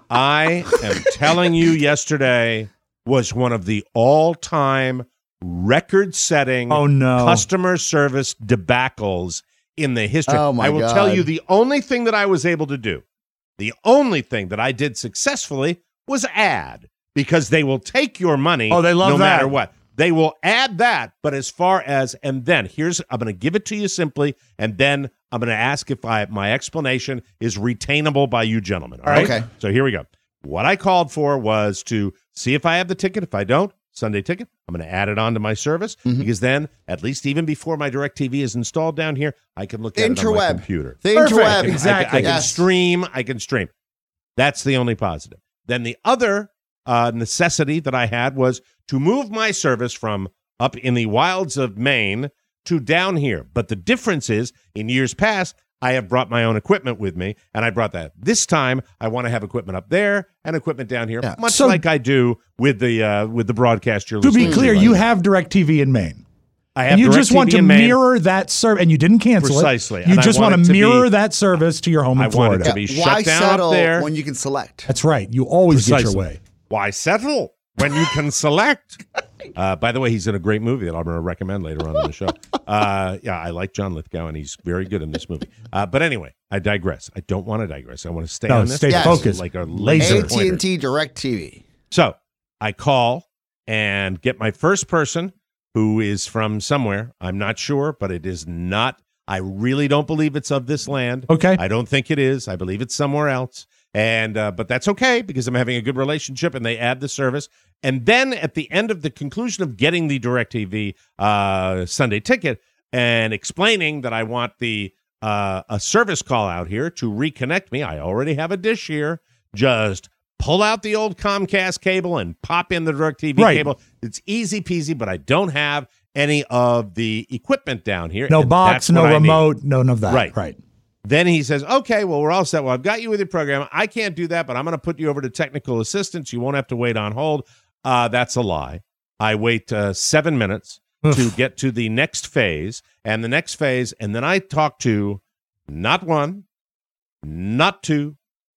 I am telling you, yesterday was one of the all-time record-setting Oh, no. customer service debacles in the history. Oh, my I will God. tell you the only thing that I was able to do, the only thing that I did successfully was add, because they will take your money Oh, they love no that. matter what. They will add that, but as far as, and then here's, I'm going to give it to you simply, and then I'm going to ask if I my explanation is retainable by you gentlemen. All right? Okay. So here we go. What I called for was to see if I have the ticket. If I don't, Sunday ticket, I'm going to add it onto my service, Mm-hmm. because then, at least even before my DirecTV is installed down here, I can look at it on my Interweb. computer. The Perfect. interweb. I can- Exactly. I can, Yes. stream. I can stream. That's the only positive. Then the other uh, necessity that I had was to move my service from up in the wilds of Maine to down here. But the difference is, in years past, I have brought my own equipment with me, and I brought that. This time, I want to have equipment up there and equipment down here, Yeah. much So- like I do with the uh, with the broadcast you're To listening be clear, right you now. have DirecTV in Maine. I have And you just DirecTV want to in Maine. mirror that service, and you didn't cancel Precisely. it. You And I just want want it to to be- mirror that service to your home in I want it Florida. to be shut Why down settle up there. when you can select? That's right. You always get Precisely. your way. Why settle when you can select? Uh, by the way, he's in a great movie that I'm going to recommend later on in the show. Uh, yeah, I like John Lithgow, and he's very good in this movie. Uh, but anyway, I digress. I don't want to digress. I want to stay No, on this. stay Yes. focused. Like a Laser. laser A T pointer. and T DirecTV. So I call and get my first person, who is from somewhere. I'm not sure, but it is not. I really don't believe it's of this land. Okay. I don't think it is. I believe it's somewhere else. And uh, but that's okay, because I'm having a good relationship, and they add the service. And then at the end of the conclusion of getting the DirecTV uh, Sunday ticket and explaining that I want the uh, a service call out here to reconnect me, I already have a dish here. Just pull out the old Comcast cable and pop in the DirecTV Right. cable. It's easy peasy, but I don't have any of the equipment down here. No and box, that's no what I need. remote, none of that. Right. Right. Then he says, okay, well, we're all set. Well, I've got you with your program. I can't do that, but I'm going to put you over to technical assistance. You won't have to wait on hold. Uh, that's a lie. I wait uh, seven minutes to get to the next phase, and the next phase, and then I talk to not one, not two,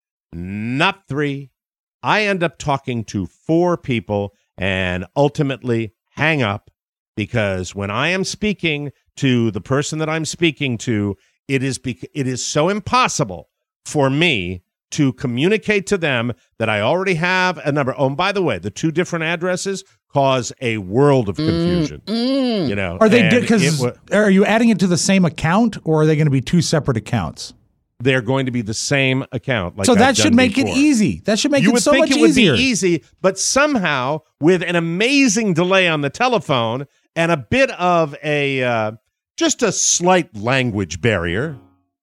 not three. I end up talking to four people and ultimately hang up, because when I am speaking to the person that I'm speaking to, it is bec- it is so impossible for me to communicate to them that I already have a number. Oh, and by the way, the two different addresses cause a world of confusion. Mm, mm. You know, Are they and because it wa- are you adding it to the same account, or are they going to be two separate accounts? they're going to be the same account. Like so that I've should done make before. it easy. That should make you it would so think much it would easier. be easy, but somehow with an amazing delay on the telephone and a bit of a uh, just a slight language barrier.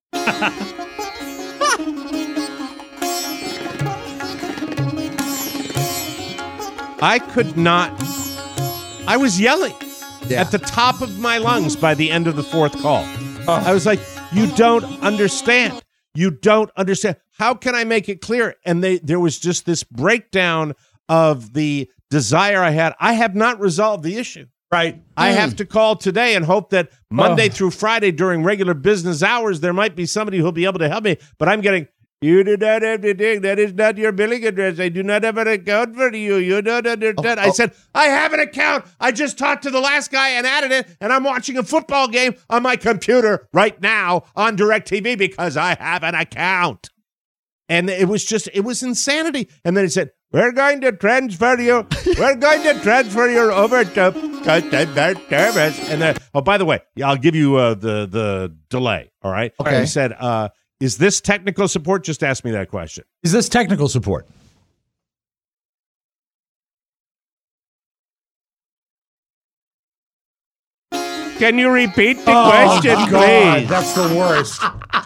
I could not. I was yelling Yeah. at the top of my lungs by the end of the fourth call. I was like, "You don't understand. You don't understand. How can I make it clear?" And they there was just this breakdown of the desire I had. I have not resolved the issue. Right. I Mm. have to call today and hope that Monday Oh. through Friday during regular business hours, there might be somebody who'll be able to help me. But I'm getting, "You do not have to dig. That is not your billing address. I do not have an account for you. You don't understand." I said, "I have an account. I just talked to the last guy and added it, and I'm watching a football game on my computer right now on DirecTV because I have an account." And it was just, it was insanity. And then he said, "We're going to transfer you. We're going to transfer you over to customer service." And then, oh, by the way, I'll give you uh, the the delay. All right. Okay. He said, uh, "Is this technical support?" Just ask me that question. Is this technical support? Can you repeat the Oh, question, God, please? that's the worst.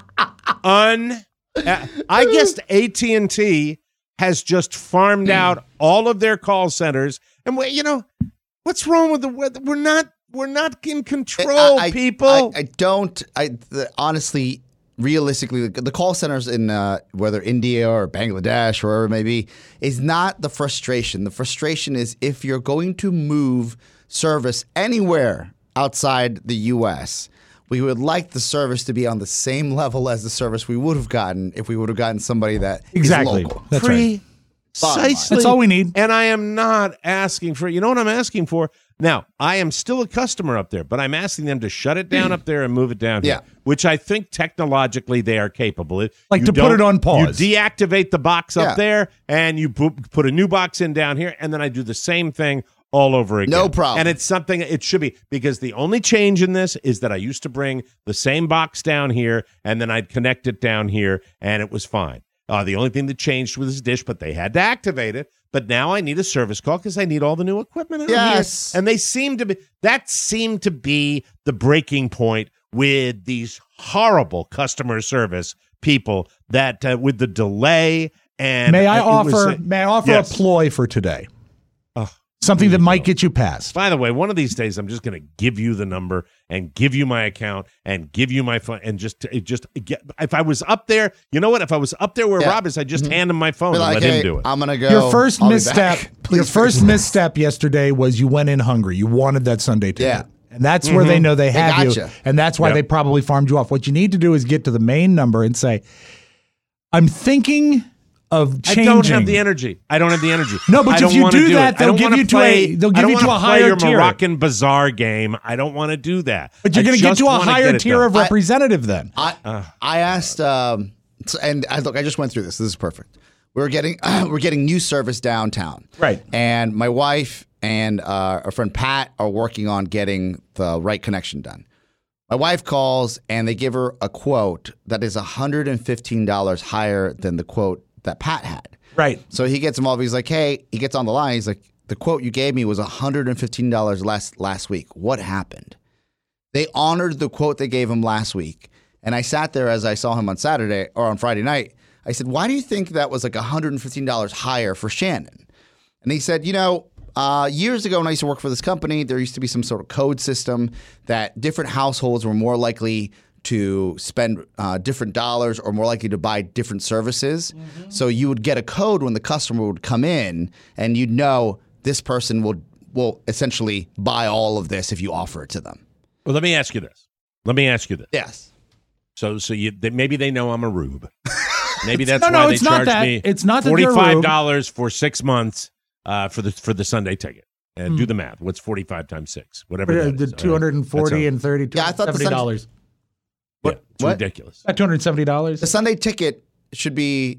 Un. uh, I guess A T and T has just farmed out all of their call centers, and we, you know, what's wrong with the weather? We're not. We're not in control, I, I- people. I, I don't. I the, honestly, realistically, the, the call centers in uh, whether India or Bangladesh or wherever it may be is not the frustration. The frustration is if you're going to move service anywhere outside the U S, we would like the service to be on the same level as the service we would have gotten if we would have gotten somebody that Exactly. is local. That's right. Precisely. That's all we need. And I am not asking for, you know what I'm asking for? Now, I am still a customer up there, but I'm asking them to shut it down up there and move it down here, Yeah. which I think technologically they are capable. Like You to put don't- it on pause. You deactivate the box Yeah. up there and you pu- put a new box in down here, and then I do the same thing all over again. No problem. And it's something it should be, because the only change in this is that I used to bring the same box down here and then I'd connect it down here and it was fine. Uh, the only thing that changed was this dish, but they had to activate it. But now I need a service call because I need all the new equipment out Yes. here. And they seem to be, that seemed to be the breaking point with these horrible customer service people that uh, with the delay and May I uh, it was, offer? uh, may I offer yes. a ploy for today? Oh, Something that you might go. get you past. By the way, one of these days I'm just going to give you the number and give you my account and give you my phone and just it just get. If I was up there, you know what? If I was up there where Yeah. Rob is, I'd just hand him my phone Be and like, let hey, him do it. I'm gonna go. Your first I'll be misstep. back. Please Your fix first this. misstep yesterday was you went in hungry. You wanted that Sunday ticket. Yeah. And that's where they know they They have you. gotcha. And that's why Yep. they probably farmed you off. What you need to do is get to the main number and say, "I'm thinking of I changing." don't have the energy. I don't have the energy. No, but I if don't you wanna do do that, it. I they'll don't give wanna you to play, a- they'll I give don't you to wanna a play higher your tier. Moroccan bazaar game. I don't want to do that. But you're I going to get just to a wanna higher get it tier done. of representative then. I I asked, um, so- and I, look, I just went through this. This is perfect. We're getting we're getting new service downtown, Right. And my wife and uh, our friend Pat are working on getting the right connection done. My wife calls and they give her a quote that is one hundred fifteen dollars higher than the quote that Pat had. Right. So he gets involved. He's like, "Hey," he gets on the line. He's like, "The quote you gave me was one hundred fifteen dollars less last week. What happened?" They honored the quote they gave him last week. And I sat there as I saw him on Saturday or on Friday night. I said, "Why do you think that was like one hundred fifteen dollars higher for Shannon?" And he said, "You know, uh, years ago when I used to work for this company, there used to be some sort of code system that different households were more likely to spend uh, different dollars or more likely to buy different services. Mm-hmm. So you would get a code when the customer would come in and you'd know this person will will essentially buy all of this if you offer it to them." Well, let me ask you this. Let me ask you this. Yes. So, so you they, maybe they know I'm a rube. Maybe that's No, no, why they it's not charge that. me It's not that they're a forty-five rube. dollars for six months uh, for the for the Sunday ticket. And Hmm. do the math. What's forty-five times six? Whatever. Uh, that The is. two hundred forty That's and thirty, Yeah, I thought the seventy dollars. a- yeah, it's What? ridiculous. Two hundred seventy dollars. The Sunday ticket should be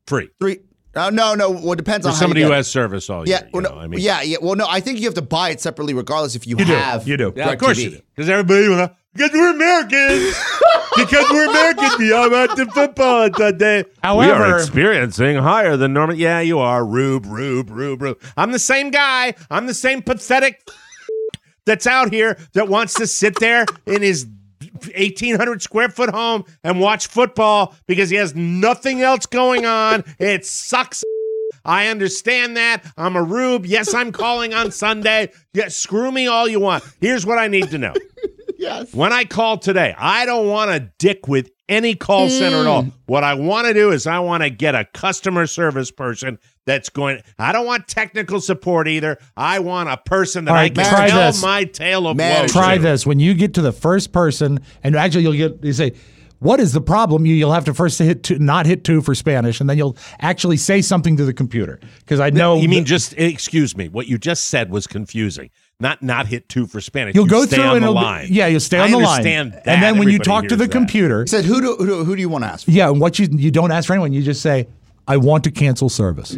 free. Three. Uh, no, no. Well, it depends For on how somebody you who get has service all Yeah, year. well, you no, know, I mean, yeah, yeah. Well, no, I think you have to buy it separately, regardless if you, You do. have. You do. Yeah, of course you do. DirecTV. Because everybody, will know, because we're Americans. because we're Americans. We are at the football on Sunday. However- we are experiencing higher than normal. Yeah, you are. Rube, Rube, Rube, Rube. I'm the same guy. I'm the same pathetic that's out here that wants to sit there in his eighteen hundred square foot home and watch football because he has nothing else going on. It sucks. I understand that. I'm a rube. Yes, I'm calling on Sunday. Yeah, screw me all you want. Here's what I need to know. Yes. When I call today, I don't want to dick with any call center at all. What I want to do is I want to get a customer service person that's going. I don't want technical support either. I want a person that All I right, can try tell this. my tale of Man, woe Try to. this. When you get to the first person, and actually you'll get, you say, what is the problem? You, you'll have to first hit two, not hit two for Spanish, and then you'll actually say something to the computer. Because I know. You mean that- just, excuse me, what you just said was confusing. Not not hit two for Spanish. You'll You go stay through on and the it'll be- line. yeah, you'll stay I on the line. understand that. And then when you Everybody talk to hears the that. computer, He said, "Who do who do, who do you want to ask for?" yeah, and what you you don't ask for anyone, you just say, I want to cancel service.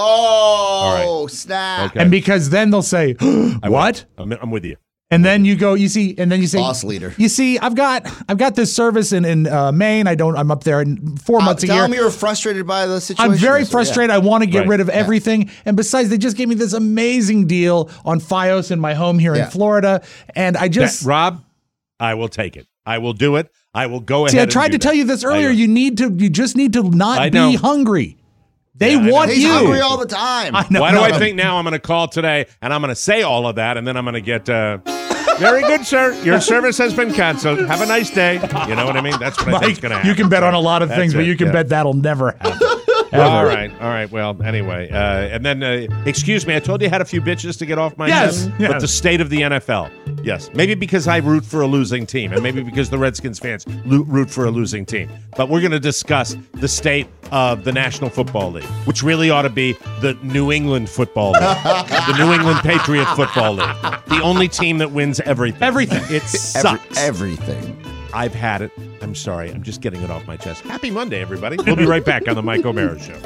Oh, snap! Okay. And because then they'll say, what? I'm, I'm with you. And then you go, you see, and then you say, Boss leader. You see, I've got, I've got this service in in uh, Maine. I don't, I'm up there in four Uh, months a tell year. him you're frustrated by the situation. I'm very Yes, frustrated. yeah. I want to get Right. rid of everything. And besides, they just gave me this amazing deal on Fios in my home here Yeah. in Florida. And I just, That- Rob, I will take it. I will do it. I will go see, ahead I tried and to do tell that. you this I earlier. know. You need to, you just need to I not know. be hungry. They Yeah, I know. want He's you. hungry all the time. I know. Why do no, I no. think now I'm going to call today and I'm going to say all of that and then I'm going to get, uh, very good, sir. Your service has been canceled. Have a nice day. You know what I mean? That's what I think's Mike, going to happen. you can bet on a lot of That's things, but it, you can yeah. bet that'll never happen. All right, all right. Well, anyway, uh, and then, uh, excuse me, I told you I had a few bitches to get off my Yes, chest, yes. but the state of the N F L. Yes, maybe because I root for a losing team, and maybe because the Redskins fans lo- root for a losing team. But we're going to discuss the state of the National Football League, which really ought to be the New England Football League, the New England Patriot Football League, the only team that wins everything. Everything. It Every- sucks. everything. I've had it. I'm sorry. I'm just getting it off my chest. Happy Monday, everybody. We'll be right back on the Mike O'Mara Show.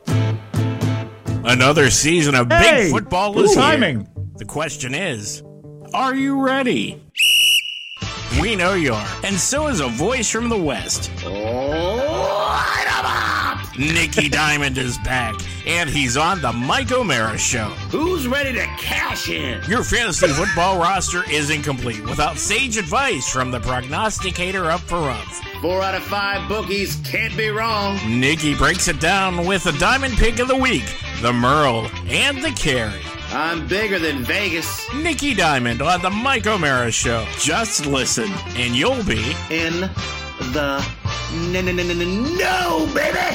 Another season of Hey, big football good is here. timing. The question is, are you ready? We know you are, and so is a voice from the West. Nicky Diamond is back, and he's on the Mike O'Mara Show. Who's ready to cash in? Your fantasy football roster is incomplete without sage advice from the prognosticator of Perumps. Four out of five bookies can't be wrong. Nicky breaks it down with the Diamond Pick of the Week, the Merle, and the Carry. I'm bigger than Vegas. Nicky Diamond on the Mike O'Mara Show. Just listen, and you'll be In the no, no, no, no, no, no, baby.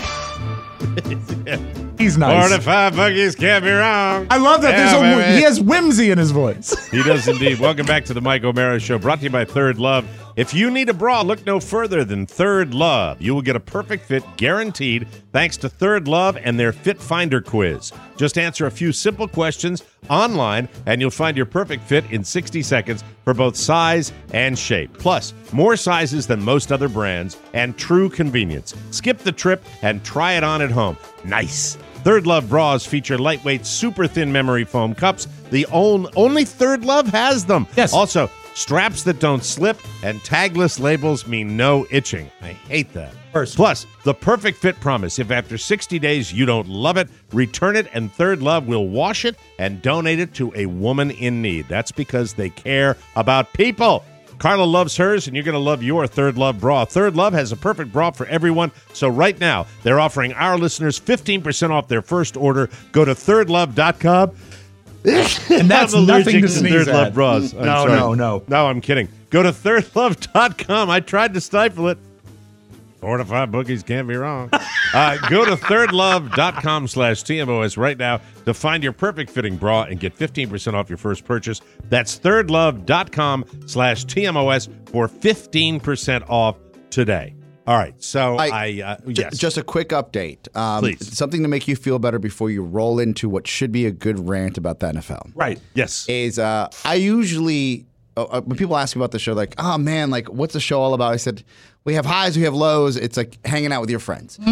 He's Four nice. to five buggies can't be wrong. I love that. Yeah, There's a, baby. he has whimsy in his voice. He does indeed. Welcome back to the Mike O'Mara Show, brought to you by Third Love. If you need a bra, look no further than Third Love. You will get a perfect fit guaranteed thanks to Third Love and their Fit Finder quiz. Just answer a few simple questions online, and you'll find your perfect fit in sixty seconds for both size and shape. Plus, more sizes than most other brands and true convenience. Skip the trip and try it on at home. Nice. Third Love bras feature lightweight, super thin memory foam cups. The on, only Third Love has them. Yes. Also, straps that don't slip and tagless labels mean no itching. I hate that. First. Plus, the perfect fit promise. If after sixty days you don't love it, return it and Third Love will wash it and donate it to a woman in need. That's because they care about people. Carla loves hers, and you're going to love your Third Love bra. Third Love has a perfect bra for everyone. So right now, they're offering our listeners fifteen percent off their first order. Go to third love dot com. And that's I'm allergic nothing to sneeze Third at. Love bras. I'm No, sorry. no, no. No, I'm kidding. Go to third love dot com. I tried to stifle it. Four to five bookies can't be wrong. uh, go to third love dot com slash T M O S right now to find your perfect fitting bra and get fifteen percent off your first purchase. That's third love dot com slash T M O S for fifteen percent off today. All right. So I, I- uh, J- yes. Just a quick update. Um, Please. Something to make you feel better before you roll into what should be a good rant about the N F L. Right. yes. Is uh, I usually, uh, when people ask me about the show, like, oh man, like, what's the show all about? I said, we have highs, we have lows. It's like hanging out with your friends.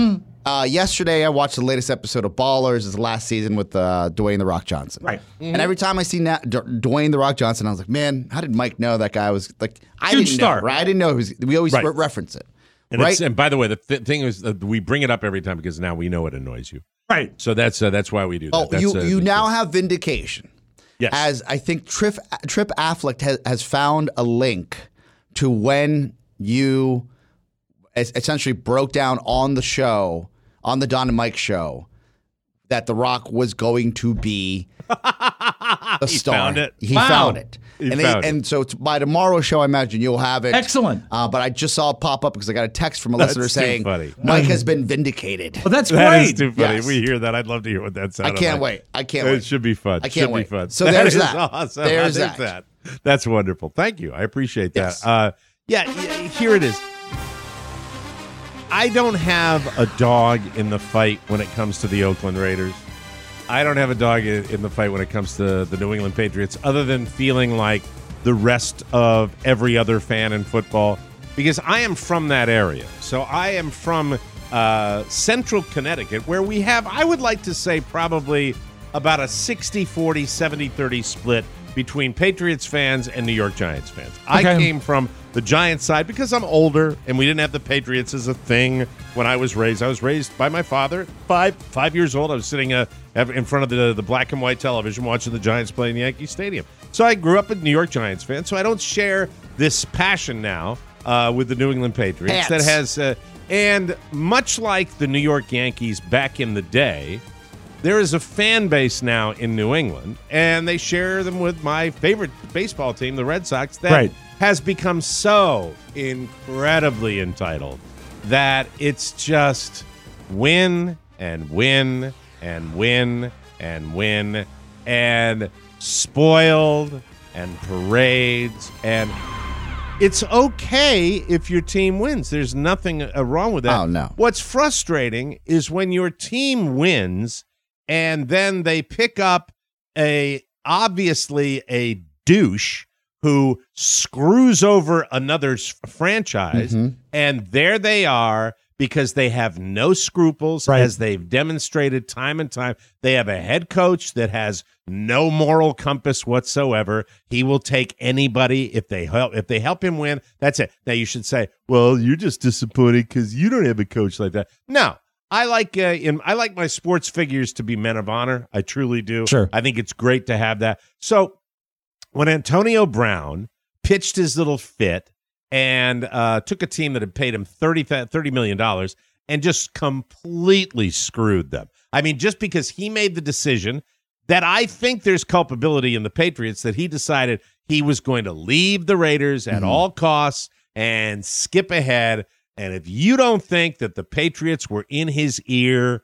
Uh, yesterday, I watched the latest episode of Ballers. It's the last season with uh, Dwayne The Rock Johnson. Right. Mm-hmm. And every time I see Na- D- Dwayne The Rock Johnson, I was like, man, how did Mike know that guy was like? I Huge didn't star. know, right? I didn't know. He was, we always Right. re- reference it. And, right. it's, and by the way, the th- thing is, uh, we bring it up every time because now we know it annoys you. Right. So that's uh, that's why we do that. Oh, That's, you uh, you now have vindication. Yes. As I think Trip Trip Affleck has, has found a link to when you es- essentially broke down on the show, on the Don and Mike show, that The Rock was going to be the He star. found it. He Wow. found it. He and, found they, it. and so it's by tomorrow's show, I imagine you'll have it. Excellent. Uh, but I just saw it pop up because I got a text from a That's listener too saying funny. Mike has been vindicated. Well, that's That great. is too funny. Yes. We hear that. I'd love to hear what that I sounded can't like. wait. I can't It wait. should be fun. I can't should wait. be fun. So That there's is that. Awesome. There's I think that. that. That's wonderful. Thank you. I appreciate that. Yes. Uh, yeah, y- here it is. I don't have a dog in the fight when it comes to the Oakland Raiders. I don't have a dog in in the fight when it comes to the New England Patriots, other than feeling like the rest of every other fan in football, because I am from that area. So I am from uh, central Connecticut, where we have, I would like to say, probably about a sixty forty, seventy thirty split between Patriots fans and New York Giants fans. I Okay. came from the Giants side because I'm older and we didn't have the Patriots as a thing when I was raised. I was raised by my father, five five years old. I was sitting uh, in front of the, the black and white television watching the Giants play in Yankee Stadium. So I grew up a New York Giants fan, so I don't share this passion now uh, with the New England Patriots. Hats. That has, uh, and much like the New York Yankees back in the day, there is a fan base now in New England, and they share them with my favorite baseball team, the Red Sox, that Right. has become so incredibly entitled that it's just win and win and win and win and spoiled and parades, and it's okay if your team wins. There's nothing uh, wrong with that. Oh, no. What's frustrating is when your team wins and then they pick up a obviously a douche who screws over another's franchise, Mhm. and there they are because they have no scruples, Right. as they've demonstrated time and time. They have a head coach that has no moral compass whatsoever. He will take anybody if they help if they help him win. That's it. Now you should say, "Well, you're just disappointed because you don't have a coach like that." No. I like uh, in I like my sports figures to be men of honor. I truly do. Sure. I think it's great to have that. So when Antonio Brown pitched his little fit and uh, took a team that had paid him thirty million dollars and just completely screwed them. I mean, just because he made the decision that I think there's culpability in the Patriots, that he decided he was going to leave the Raiders at Mhm. all costs and skip ahead. And if you don't think that the Patriots were in his ear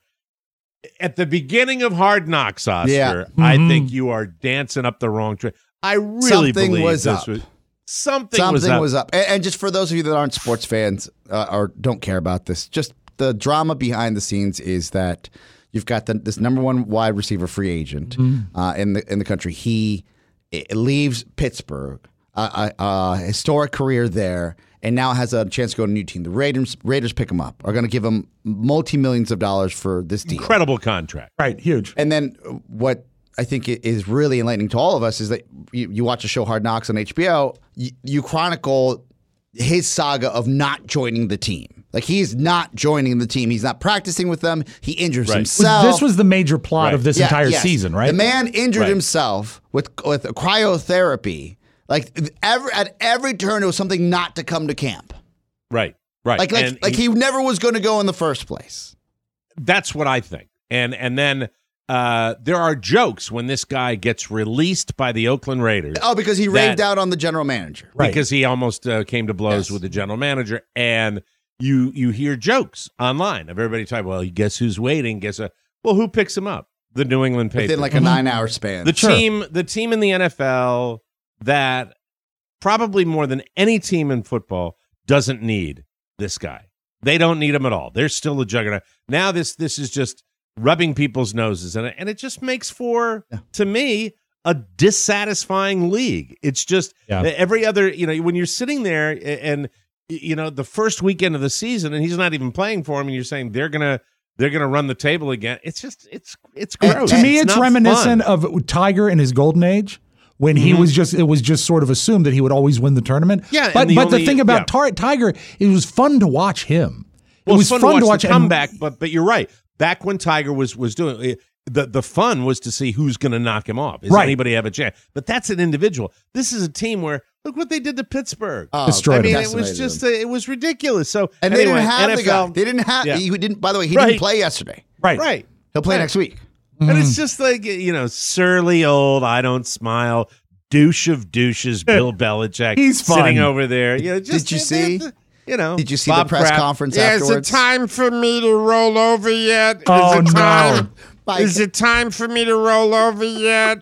at the beginning of Hard Knocks, Oscar, Yeah. I Mhm. think you are dancing up the wrong track. I really Something believe was this up. was something, Something was up. was up. And, and just for those of you that aren't sports fans uh, or don't care about this, just the drama behind the scenes is that you've got the, this number one wide receiver free agent uh, in the in the country. He it leaves Pittsburgh, a, a, a historic career there, and now has a chance to go to a new team. The Raiders Raiders pick him up, are going to give him multi millions of dollars for this deal. Incredible contract. Right. Huge. And then what I think i- is really enlightening to all of us is that you, you watch the show Hard Knocks on H B O, you, you chronicle his saga of not joining the team. Like, he's not joining the team. He's not practicing with them. He injures Right. Was- himself. this was the major plot Right. of this Yeah, entire yes. season, right? The man injured Right. himself with with cryotherapy. Like, every, at every turn, it was something not to come to camp. Right. Right. Like, like, And like he never was going to go in the first place. That's what I think. And and then uh, there are jokes when this guy gets released by the Oakland Raiders. Oh, because he that- raved out on the general manager. Right. because he almost uh, came to blows Yes. with the general manager. And you you hear jokes online of everybody talking, well, guess who's waiting? Guess uh, well, who picks him up? The New England Patriots. Within like a nine-hour span. the team the team in the N F L that probably more than any team in football doesn't need this guy. They don't need him at all. They're still a juggernaut. Now this this is just rubbing people's noses, and it, and it just makes for, to me, a dissatisfying league. It's just Yeah. every other, you know, when you're sitting there and, you know, the first weekend of the season and he's not even playing for him, and you're saying they're going to they're going to run the table again. It's just, it's it's gross. To me, it's it's not reminiscent fun. of Tiger in his golden age when he Mm-hmm. was just, it was just sort of assumed that he would always win the tournament. Yeah, and but the but the only- thing about yeah. Tar- Tiger, it was fun to watch him. Well, it was it's fun, to watch the and- comeback, but but you're right. Back when Tiger was was doing it, the the fun was to see who's going to knock him off. Does Right. anybody have a chance? But that's an individual. This is a team where look what they did to Pittsburgh. Oh, Destroyed I mean, him. it was Decimated just him. uh, it was ridiculous. So And anyway, they didn't have N F L, the guy. They didn't have. Yeah. He didn't. By the way, he Right. didn't play yesterday. Right. right. He'll play Right. next week. And it's just like, you know, surly old, I don't smile, douche of douches, Bill Belichick. He's sitting fun. over there. You know, just, Did you see? You know, Did you see Bob the press Kraft. conference Yeah, afterwards? is it time for me to roll over yet? Oh, is it no. time? Mike. Is it time for me to roll over yet?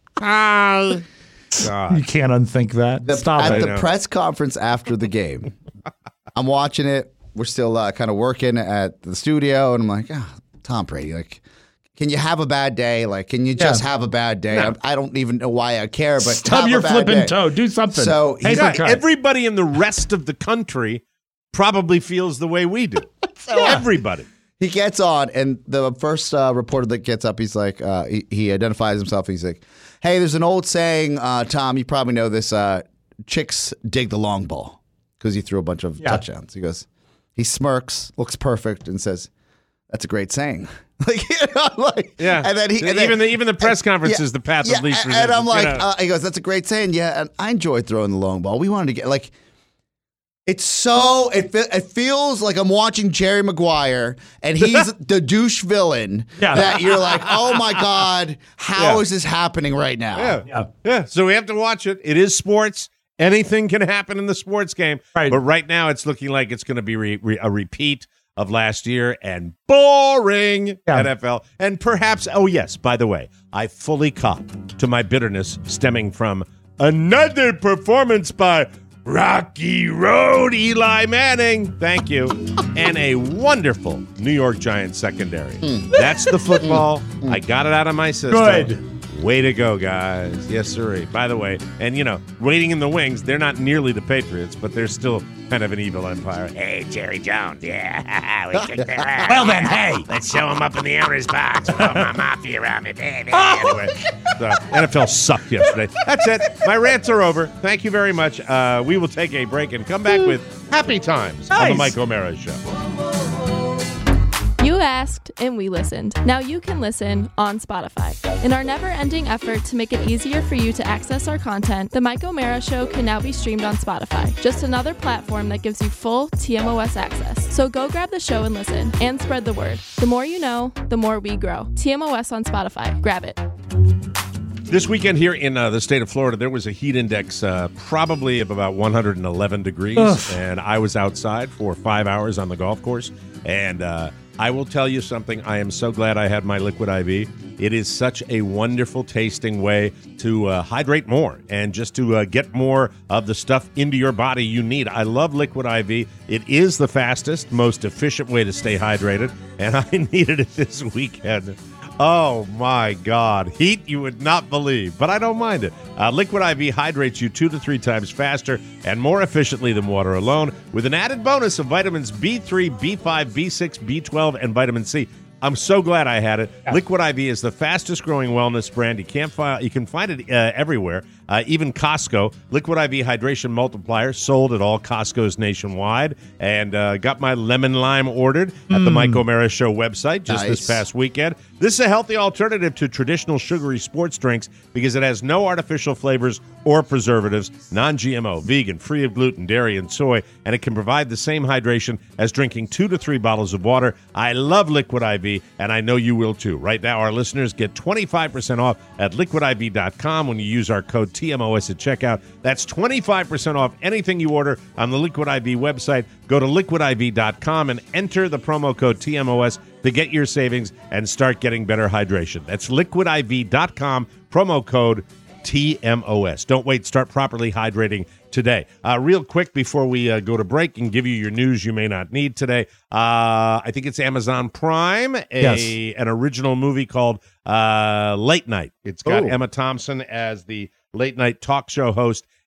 Hi. God. You can't unthink that. The- Stop at it. the press conference after the game, I'm watching it. We're still uh, kind of working at the studio, and I'm like, ah, Tom Brady, like, can you have a bad day? Like, can you just Yeah. have a bad day? No. I, I don't even know why I care, but Stub have your a bad flipping day. toe. Do something. So Hey, he's Yeah, for cut. everybody in the rest of the country probably feels the way we do. Everybody. He gets on, and the first uh, reporter that gets up, he's like, uh, he, he identifies himself. He's like, hey, there's an old saying, uh, Tom, you probably know this, uh, chicks dig the long ball, because he threw a bunch of Yeah. touchdowns. He goes, he smirks, looks perfect, and says, that's a great saying. Like, you know, like, Yeah. and then he, and even then, the even the press conference yeah, is the path yeah, of least and, and I'm resistance, like, you know. uh, he goes, that's a great saying. Yeah, and I enjoy throwing the long ball. We wanted to get, like, it's so, it, fe- it feels like I'm watching Jerry Maguire and he's the douche villain Yeah. that you're like, oh my God, how Yeah. is this happening right now? Yeah. Yeah. Yeah. So we have to watch it. It is sports. Anything can happen in the sports game. Right. But right now it's looking like it's going to be re- re- a repeat of last year and boring Yeah. N F L. And perhaps, oh, yes, by the way, I fully cop to my bitterness stemming from another performance by Rocky Road Eli Manning. Thank you. And a wonderful New York Giants secondary. That's the football. I got it out of my system. Good. Way to go, guys. Yes, sir. By the way, and you know, waiting in the wings, they're not nearly the Patriots, but they're still kind of an evil empire. Hey, Jerry Jones. Yeah. we kicked their ass. Well then, hey. Let's show them up in the owner's box. With all my mafia around me, baby. Anyway, the N F L sucked yesterday. That's it. My rants are over. Thank you very much. Uh, we will take a break and come back with Happy Times on the Nice. Mike O'Mara Show. You asked, and we listened. Now you can listen on Spotify. In our never-ending effort to make it easier for you to access our content, The Mike O'Mara Show can now be streamed on Spotify, just another platform that gives you full T M O S access. So go grab the show and listen, and spread the word. The more you know, the more we grow. T M O S on Spotify. Grab it. This weekend here in uh, the state of Florida, there was a heat index uh, probably of about one hundred eleven degrees, Ugh. and I was outside for five hours on the golf course. And uh, I will tell you something. I am so glad I had my Liquid I V. It is such a wonderful tasting way to uh, hydrate more and just to uh, get more of the stuff into your body you need. I love Liquid I V. It is the fastest, most efficient way to stay hydrated, and I needed it this weekend. Oh, my God. Heat you would not believe, but I don't mind it. Uh, Liquid I V hydrates you two to three times faster and more efficiently than water alone, with an added bonus of vitamins B three, B five, B six, B twelve, and vitamin C. I'm so glad I had it. Yeah. Liquid I V is the fastest growing wellness brand. You can't find, you can find it uh, everywhere, uh, even Costco. Liquid I V Hydration Multiplier sold at all Costco's nationwide, and uh, got my lemon lime ordered at Mm. the Mike O'Mara Show website just Nice. this past weekend. This is a healthy alternative to traditional sugary sports drinks because it has no artificial flavors or preservatives, non-G M O, vegan, free of gluten, dairy, and soy, and it can provide the same hydration as drinking two to three bottles of water. I love Liquid I V, and I know you will too. Right now, our listeners get twenty-five percent off at liquid I V dot com when you use our code T M O S at checkout. That's twenty-five percent off anything you order on the Liquid I V website. Go to liquid I V dot com and enter the promo code T M O S to get your savings and start getting better hydration. That's liquid I V dot com, promo code T M O S. Don't wait. Start properly hydrating today. Uh, real quick before we uh, go to break and give you your news you may not need today, uh, I think it's Amazon Prime, a Yes. an original movie called uh, Late Night. It's got Ooh. Emma Thompson as the late night talk show host,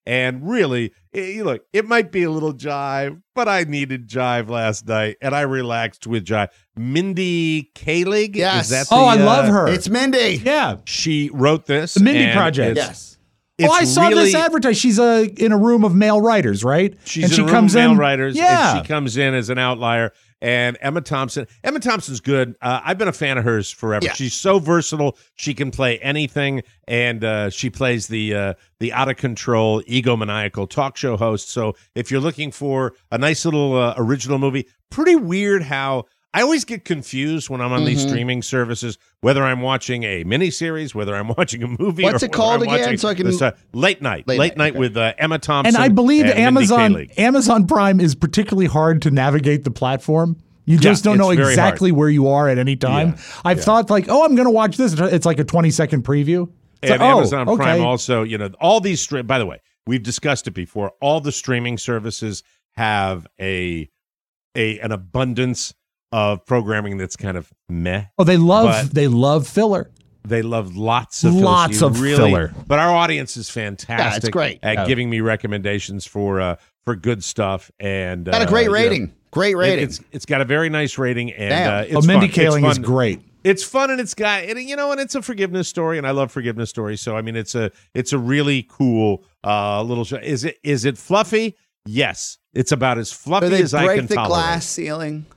And really, it, look, it might be a little jive, but I needed jive last night, and I relaxed with jive. Mindy Kaling? Yes. Is that the, Oh, I love uh, her. It's Mindy. Yeah. She wrote this. The Mindy and Project. it's- Yes. Oh, I it's saw really- this advertised. She's uh, in a room of male writers, right? She's and in she a room comes of male in, writers, Yeah. and she comes in as an outlier. And Emma Thompson, Emma Thompson's good. Uh, I've been a fan of hers forever. Yeah. She's so versatile. She can play anything, and uh, she plays the uh, the out of control, egomaniacal talk show host. So if you're looking for a nice little uh, original movie, pretty weird how. I always get confused when I'm on these Mhm. streaming services, whether I'm watching a miniseries, whether I'm watching a movie. What's or it called whether I'm again? watching So I can- this, uh, late night, Late late, Night, night okay. with uh, Emma Thompson. And I believe and Mindy Amazon Kaling. Amazon Prime is particularly hard to navigate the platform. You just Yeah, don't know it's very exactly where you are at any time. Yeah, I've yeah. thought like, oh, I'm going to watch this. It's like a twenty second preview. It's And like, oh, Amazon okay. Prime also, you know, all these stream. By the way, we've discussed it before. All the streaming services have a a an abundance of programming that's kind of meh. Oh, they love but they love filler. They love lots of filler. Lots So you of really- filler. But our audience is fantastic. great. at Yeah. giving me recommendations for uh, for good stuff. And Got a uh, great you know, rating. Great it- rating. it's it's got a very nice rating, and Damn. uh, it's Oh, Mindy fun. It's Kaling is fun. great. It's fun, and it's got and, you know, and it's a forgiveness story, and I love forgiveness stories. So I mean, it's a it's a really cool uh, little show. Is it is it fluffy? Yes, it's about as fluffy Do they as I break can the tolerate. glass ceiling?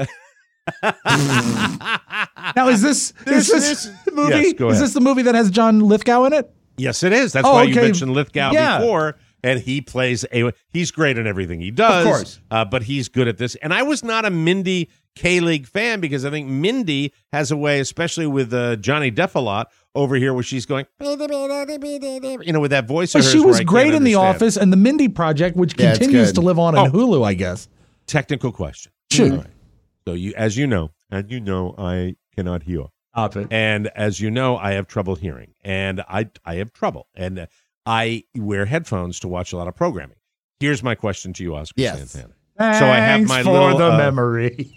Now is this This- is this this- the movie? Yes, go is ahead. this the movie that has John Lithgow in it? Yes, it is. That's Oh, why you okay. mentioned Lithgow Yeah. before, and he plays a. He's great in everything he does, Of course. uh, but he's good at this. And I was not a Mindy Kaling fan because I think Mindy has a way, especially with uh, Johnny Depp a lot over here, where she's going, you know, with that voice. But of hers she where was I can't great in The understand. Office and the Mindy Project, which Yeah, it's continues good. to live on Oh. on Hulu, I guess. Technical question. Shoot. All right. So you, as you know, and you know, I cannot hear. Stop it. And as you know, I have trouble hearing, and I I have trouble, and uh, I wear headphones to watch a lot of programming. Here's my question to you, Oscar Yes. Santana. Thanks So I have my for little, the uh, memory.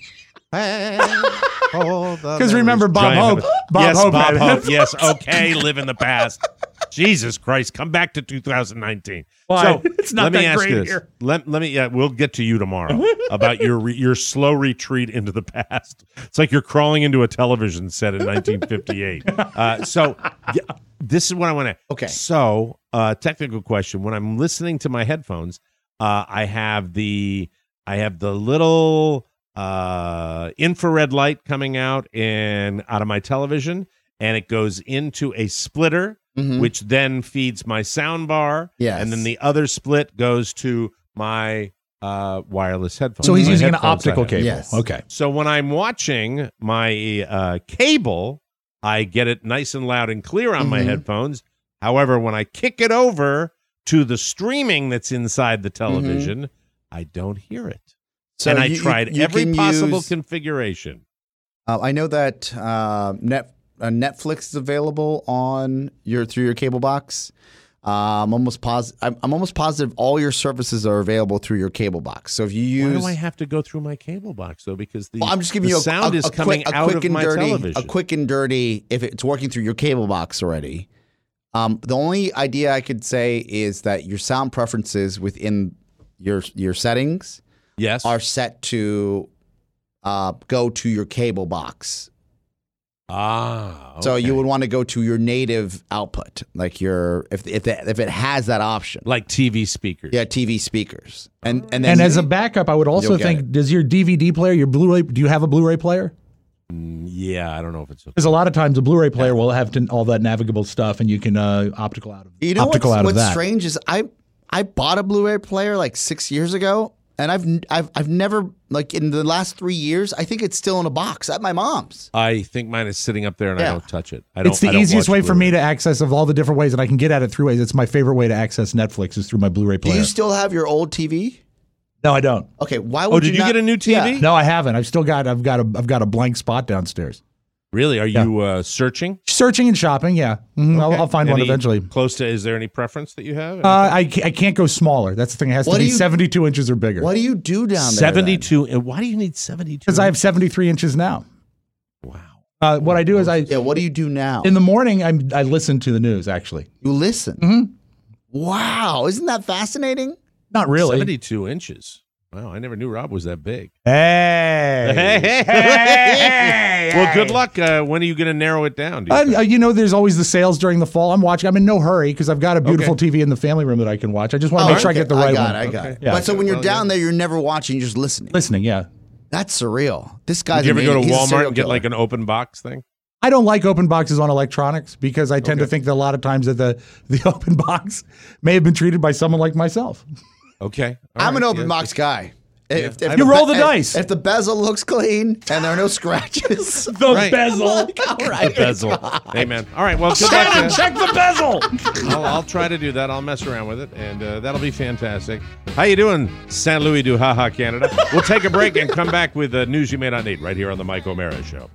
Because Because remember Bob Hope. Bob yes, Hope Bob had Hope. headphones. Yes, okay, live in the past. Jesus Christ, come back to two thousand nineteen. Why? So It's not let me that ask great you this. here. Let, let me. Yeah, we'll get to you tomorrow about your re, your slow retreat into the past. It's like you're crawling into a television set in nineteen fifty-eight. Uh, so yeah, this is what I want to. Okay. So, uh, technical question: when I'm listening to my headphones, uh, I have the I have the little uh, infrared light coming out and out of my television, and it goes into a splitter, Mhm. which then feeds my sound bar. Yes. And then the other split goes to my uh, wireless headphones. So he's my using an headphones I optical have. cable. Yes. Okay. So when I'm watching my uh, cable, I get it nice and loud and clear on my Mhm. headphones. However, when I kick it over to the streaming that's inside the television, I don't hear it. So and I you- you- tried you every can possible use- configuration. Uh, I know that uh, net uh, Netflix is available on your through your cable box. Uh, I'm almost positive. I'm, I'm almost positive all your services are available through your cable box. So if you use, Why do I have to go through my cable box though? Because the, well, I'm just giving the you a, sound a, is a coming quick, a out quick of and my dirty, television. a quick and dirty. If it's working through your cable box already, um, the only idea I could say is that your sound preferences within your your settings, yes, are set to uh, go to your cable box. Ah, okay. So you would want to go to your native output, like your if if it, if it has that option, like T V speakers. Yeah, T V speakers, and and then And as a backup, I would also You'll get think: it. does your D V D player, your Blu-ray, do you have a Blu-ray player? Mm, yeah, I don't know if it's. A, Because a lot of times a Blu-ray player will have to, all that navigable stuff, and you can uh, optical out of you know optical what's, out of what's that. strange is I I bought a Blu-ray player like six years ago, and I've I've I've never like in the last three years I think it's still in a box at my mom's. I think mine is sitting up there and I Yeah. don't touch it. I don't, It's the I don't easiest watch way for Blu-ray. me to access of all the different ways, and I can get at it through ways. It's my favorite way to access Netflix is through my Blu-ray Do player. you still have your old T V? No, I don't. Okay, why Oh, would did you, not- get a new T V? Yeah. No, I haven't. I've still got. I've got a. I've got a blank spot downstairs. Really? Are Yeah. you uh, searching? Searching and shopping. Yeah, Mhm, I'll, I'll find one Any eventually. Close to? Is there any preference that you have? Uh, I ca- I can't go smaller. That's the thing. It has What to do be you- seventy-two inches or bigger. What do you do down there? seventy-two. And why do you need seventy-two? Because I have seventy-three inches now. Wow. Uh, what I do is I then? Yeah, what do you do now? in the morning I I listen to the news. Actually, you listen. Mhm. Wow. Isn't that fascinating? Not really. seventy-two inches. Wow, I never knew Rob was that big. Hey. Hey, hey, hey, well, good luck. Uh, when are you going to narrow it down? Do you, Uh, think? uh, you know, there's always the sales during the fall. I'm watching. I'm in no hurry because I've got a beautiful Okay. T V in the family room that I can watch. I just want to Oh, make sure okay. I get the right I got one. it. I got Okay. it. Yeah. But so when you're Well, down yeah. there, you're never watching. You're just listening. Listening, yeah. That's surreal. This guy's Did you ever go to amazing. He's a Walmart serial and get killer. like an open box thing? I don't like open boxes on electronics because I tend to Okay. think that a lot of times that the, the open box may have been treated by someone like myself. Okay. All I'm an right. open Yeah. box guy. If, if You roll the if- dice. If the bezel looks clean and there are no scratches. The Right. bezel. Like, all right. The bezel. Amen. All right. Well, good Shannon, luck. check the bezel. I'll, I'll try to do that. I'll mess around with it, and uh, that'll be fantastic. How you doing, Saint Louis du Ha Ha, Canada? We'll take a break and come back with uh, news you may not need right here on the Mike O'Mara Show.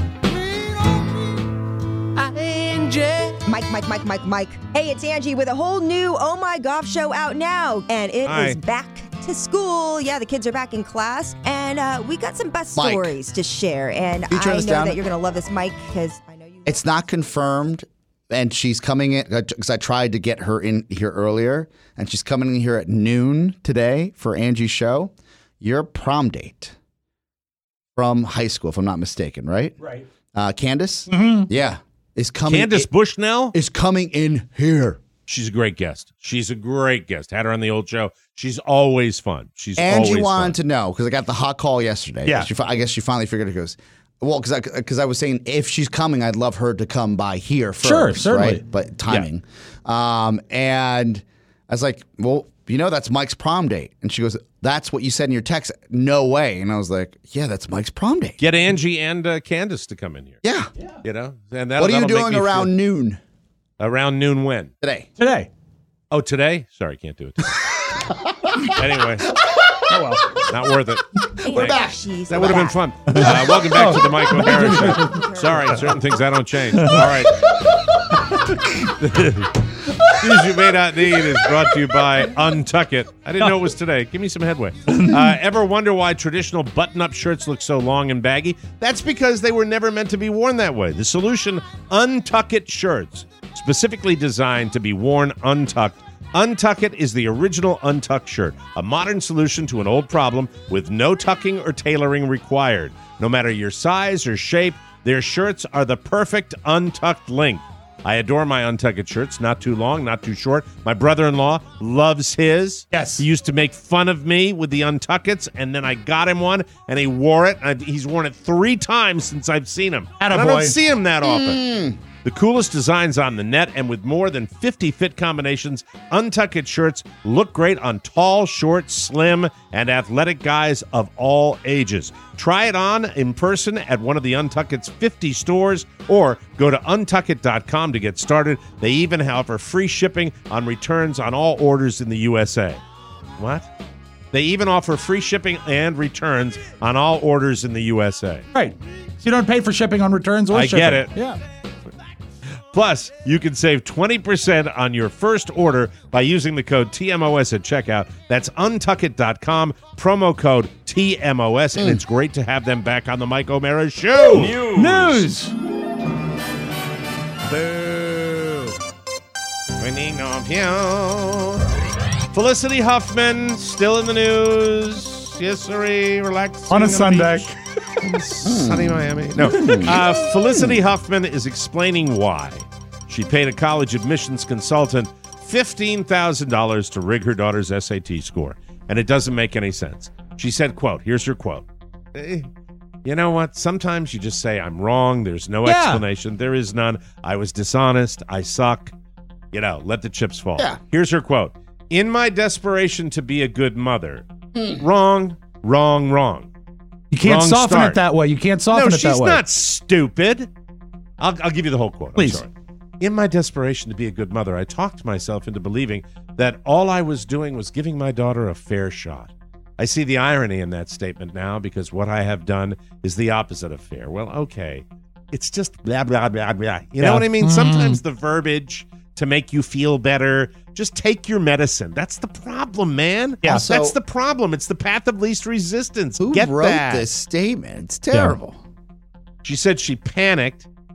Mike, Mike, Mike, Mike, Mike. Hey, it's Angie with a whole new Oh My Golf show out now. And it Hi. is back to school. Yeah, the kids are back in class. And uh, we got some best Mike. stories to share. And Can you turn I know this down? that you're going to love this, Mike, because I know you. It's not confirmed, and she's coming in because I tried to get her in here earlier, and she's coming in here at noon today for Angie's show. Your prom date from high school, if I'm not mistaken, right? Right. Uh, Candace? Mm-hmm. Yeah. Is coming Candace in, Bushnell? is coming in here. She's a great guest. She's a great guest. Had her on the old show. She's always fun. She's Angie always wanted fun. to know because I got the hot call yesterday. Yeah. She, fi- I guess she finally figured it goes, well, because I, cause I was saying if she's coming, I'd love her to come by here first. Sure, certainly. Right? But timing. Um, and I was like, well, you know, that's Mike's prom date. And she goes, that's what you said in your text. No way. And I was like, yeah, that's Mike's prom date. Get Angie and uh, Candace to come in here. Yeah. You know? And that, What are you that'll make doing me around feel- noon Around noon when? today? Today. Oh, today? Sorry, can't do it today. Anyway. Oh, well. Not worth it. We're back. She's That would have been fun. Uh, welcome back to the Mike O'Hara Show. Sorry, certain things I don't change. All right. News you may not need is brought to you by Untuck It. I didn't know it was today. Give me some headway. Uh, ever wonder why traditional button-up shirts look so long and baggy? That's because they were never meant to be worn that way. The solution, Untuck It shirts, specifically designed to be worn untucked. Untuck It is the original untucked shirt, a modern solution to an old problem with no tucking or tailoring required. No matter your size or shape, their shirts are the perfect untucked length. I adore my Untuck It shirts. Not too long, not too short. My brother-in-law loves his. Yes. He used to make fun of me with the Untuck It's, and then I got him one, and he wore it. And he's worn it three times since I've seen him. And I don't Attaboy. see him that often. The coolest designs on the net, and with more than fifty fit combinations, Untuck It shirts look great on tall, short, slim, and athletic guys of all ages. Try it on in person at one of the Untuck It's fifty stores, or go to untuck it dot com to get started. They even offer free shipping on returns on all orders in the U S A. What? They even offer free shipping and returns on all orders in the U S A. Right. So you don't pay for shipping on returns or I shipping. get it. Yeah. Plus, you can save twenty percent on your first order by using the code T M O S at checkout. That's untuck it dot com, promo code T M O S, and it's great to have them back on the Mike O'Mara Show. News. Boo. Winning of you. Felicity Huffman, still in the news. Yes, sirree. Relax. On a Sunday. Sunny Miami. No. Uh, Felicity Huffman is explaining why she paid a college admissions consultant fifteen thousand dollars to rig her daughter's S A T score. And it doesn't make any sense. She said, quote, here's her quote. Eh, you know what? Sometimes you just say, I'm wrong. There's no Yeah. explanation. There is none. I was dishonest. I suck. You know, let the chips fall. Yeah. Here's her quote. In my desperation to be a good mother. Wrong, wrong, wrong. You can't Wrong soften start. it that way. You can't soften no, it that she's way. not stupid. I'll, I'll give you the whole quote. I'm Please. sorry. In my desperation to be a good mother, I talked myself into believing that all I was doing was giving my daughter a fair shot. I see the irony in that statement now because what I have done is the opposite of fair. Well, okay. It's just blah, blah, blah, blah. You know Yeah. what I mean? Mm. Sometimes the verbiage to make you feel better, just take your medicine. That's the problem, man. Yeah. Also- That's the problem. It's the path of least resistance. Who Get wrote that. this statement? It's terrible. She said she panicked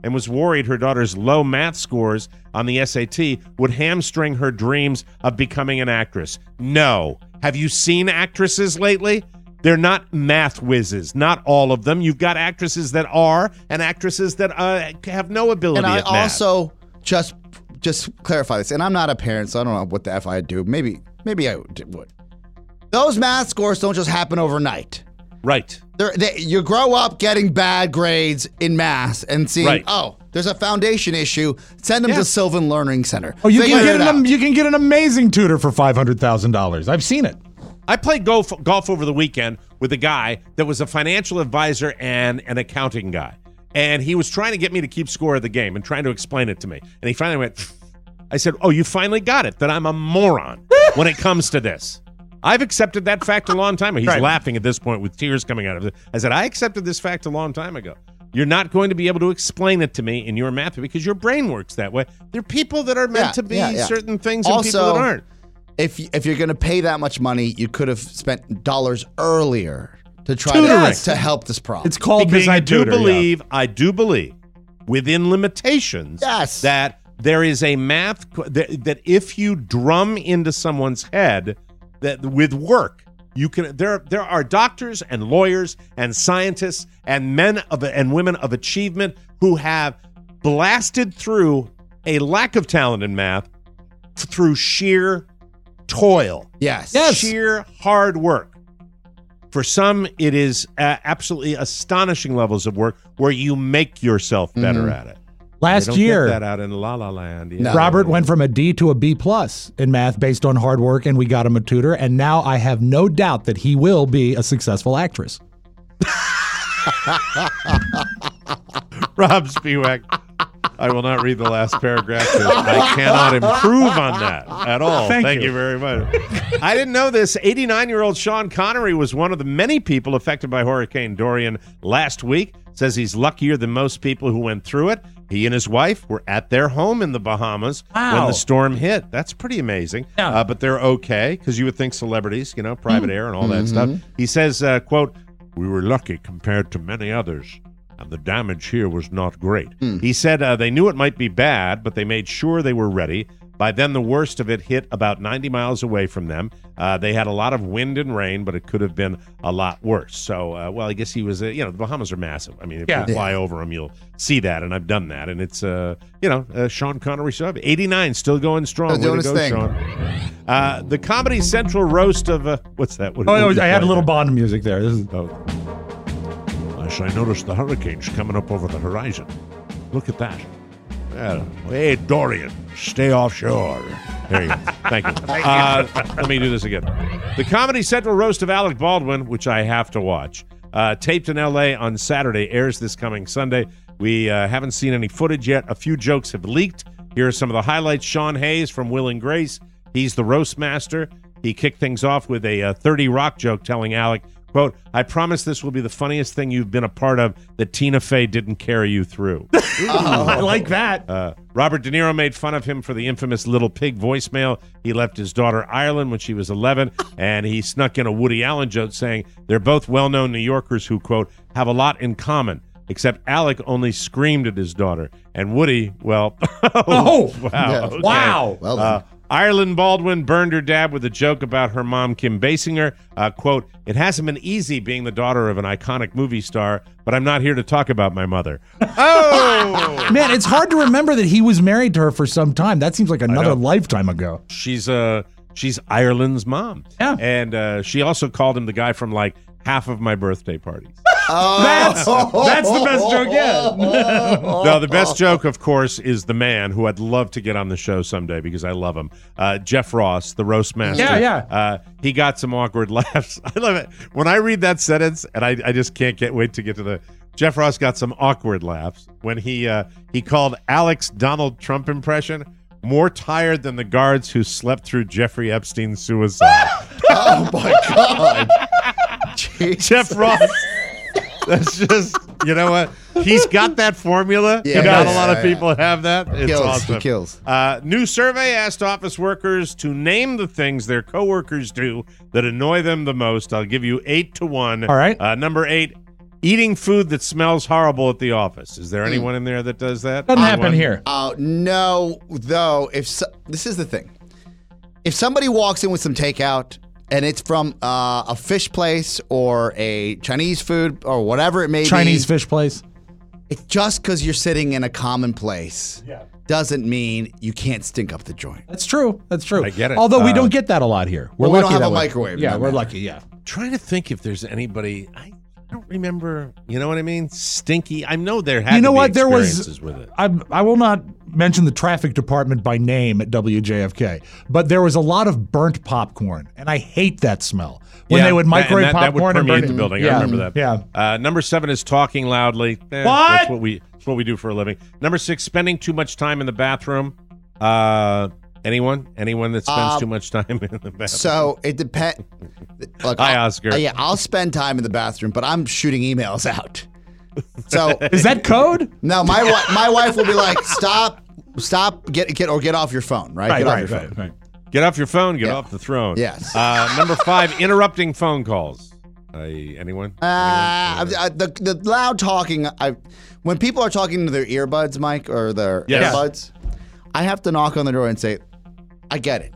and was worried her daughter's low math scores on the S A T would hamstring her dreams of becoming an actress. No. Have you seen actresses lately? They're not math whizzes. Not all of them. You've got actresses that are and actresses that uh, have no ability And I at math. also just just clarify this, and I'm not a parent, so I don't know what the F I'd do. Maybe maybe I would. Those math scores don't just happen overnight. Right. They're, they, you grow up getting bad grades in math and seeing, Right. oh, there's a foundation issue. Send them Yeah. to Sylvan Learning Center. Oh, you Figure can get it an out. you can get an amazing tutor for five hundred thousand dollars. I've seen it. I played golf golf over the weekend with a guy that was a financial advisor and an accounting guy. And he was trying to get me to keep score of the game and trying to explain it to me. And he finally went, I said, oh, you finally got it, that I'm a moron when it comes to this. I've accepted that fact a long time ago. He's Right. laughing at this point with tears coming out of it. I said, I accepted this fact a long time ago. You're not going to be able to explain it to me in your math because your brain works that way. There are people that are meant Yeah, to be yeah, yeah. certain things and Also, people that aren't. If if you're going to pay that much money, you could have spent dollars earlier to try Tutoring. to, to help this problem. It's called Because I Midnight do Tutor, yeah. believe, I do believe, within limitations, Yes. that there is a math qu- that, that if you drum into someone's head that with work, you can. There, there are doctors and lawyers and scientists and men of and women of achievement who have blasted through a lack of talent in math f- through sheer toil. Yes. Yes. Sheer hard work. For some, it is uh, absolutely astonishing levels of work where you make yourself better at it. Last They don't year, get that out in La La Land. Yeah. No. Robert went from a D to a B plus in math based on hard work, and we got him a tutor. And now I have no doubt that he will be a successful actress. Rob Spiewak. I will not read the last paragraph. 'Cause I cannot improve on that at all. Thank Thank you. you very much. I didn't know this. eighty-nine-year-old Sean Connery was one of the many people affected by Hurricane Dorian last week. Says he's luckier than most people who went through it. He and his wife were at their home in the Bahamas when Wow. the storm hit. That's pretty amazing. Yeah. Uh, but they're okay because you would think celebrities, you know, private air and all that stuff. He says, uh, quote, "We were lucky compared to many others, and the damage here was not great." He said uh, they knew it might be bad, but they made sure they were ready. By then, the worst of it hit about ninety miles away from them. Uh, they had a lot of wind and rain, but it could have been a lot worse. So, uh, well, I guess he was, uh, you know, the Bahamas are massive. I mean, if Yeah. you fly over them, you'll see that, and I've done that. And it's, uh, you know, uh, Sean Connery, so eighty-nine, still going strong. Still Way doing to his go, thing. Sean. Uh, the Comedy Central roast of, uh, what's that? What, Oh, what I are you had a playing little there? Bond music there. This is, Oh. Gosh, I noticed the hurricane's coming up over the horizon. Look at that. Yeah. Hey, Dorian, stay offshore. There you go. Thank you. Uh, let me do this again. The Comedy Central roast of Alec Baldwin, which I have to watch, uh, taped in L A on Saturday, airs this coming Sunday. We uh, haven't seen any footage yet. A few jokes have leaked. Here are some of the highlights. Sean Hayes from Will and Grace. He's the roast master. He kicked things off with a uh, thirty Rock joke telling Alec, quote, "I promise this will be the funniest thing you've been a part of that Tina Fey didn't carry you through." I like that. Uh, Robert De Niro made fun of him for the infamous Little Pig voicemail. He left his daughter Ireland when she was eleven, and he snuck in a Woody Allen joke saying they're both well-known New Yorkers who, quote, "have a lot in common, except Alec only screamed at his daughter. And Woody, well, Oh, wow. Yeah. okay. Wow. Well Uh, done. Ireland Baldwin burned her dad with a joke about her mom, Kim Basinger. Uh, quote, "It hasn't been easy being the daughter of an iconic movie star, but I'm not here to talk about my mother." Oh! Man, it's hard to remember that he was married to her for some time. That seems like another know. lifetime ago. She's uh she's Ireland's mom. Yeah. And uh, she also called him the guy from like half of my birthday parties. That's that's the best joke yet. No, the best joke, of course, is the man who I'd love to get on the show someday because I love him. Uh, Jeff Ross, the roast master. Yeah, yeah. Uh, he got some awkward laughs. I love it. When I read that sentence, and I, I just can't get wait to get to the Jeff Ross got some awkward laughs when he uh, he called Alex Donald Trump impression more tired than the guards who slept through Jeffrey Epstein's suicide. Oh my God. Jesus. Jeff Ross. That's just, you know what? He's got that formula. Yeah, and not yeah, a lot of yeah. people have that. It's Kills, he awesome. kills. Uh, new survey asked office workers to name the things their coworkers do that annoy them the most. I'll give you eight to one. All right. Uh, number eight, Eating food that smells horrible at the office. Is there anyone in there that does that? Doesn't Anyone? happen here. Oh, no, though. If so, this is the thing. If somebody walks in with some takeout and it's from uh, a fish place or a Chinese food or whatever it may Chinese be. fish place. It's just because you're sitting in a common place Yeah. doesn't mean you can't stink up the joint. That's true. That's true. I get it. Although we Uh, don't get that a lot here. We're well, we lucky don't have that a way. microwave, Yeah, no we're matter. lucky. Yeah. Trying to think if there's anybody. I don't remember. You know what I mean? Stinky. I know there had You know to be what? There was. experiences with it. I I will not mention the traffic department by name at W J F K, but there was a lot of burnt popcorn, and I hate that smell when Yeah, they would that- microwave and that, that would popcorn and permeate burn the it. building. Yeah. I remember that. Yeah. Uh, number seven is talking loudly. Eh, What? That's what we. That's what we do for a living. Number six, spending too much time in the bathroom. Uh, anyone? Anyone that spends Um, too much time in the bathroom? So it depends. Like, Hi, I'll- Oscar. uh, yeah, I'll spend time in the bathroom, but I'm shooting emails out. So Is that code? no, my wi- my wife will be like, "Stop, stop, get get or get off your phone." Right? Right, get right, off your right, phone. right. Get off your phone. Get Yeah. off the throne. Yes. Uh, number five, interrupting phone calls. Uh, anyone? Uh, I- the the loud talking. I when people are talking to their earbuds, Mike, or their Yes. earbuds, I have to knock on the door and say, "I get it.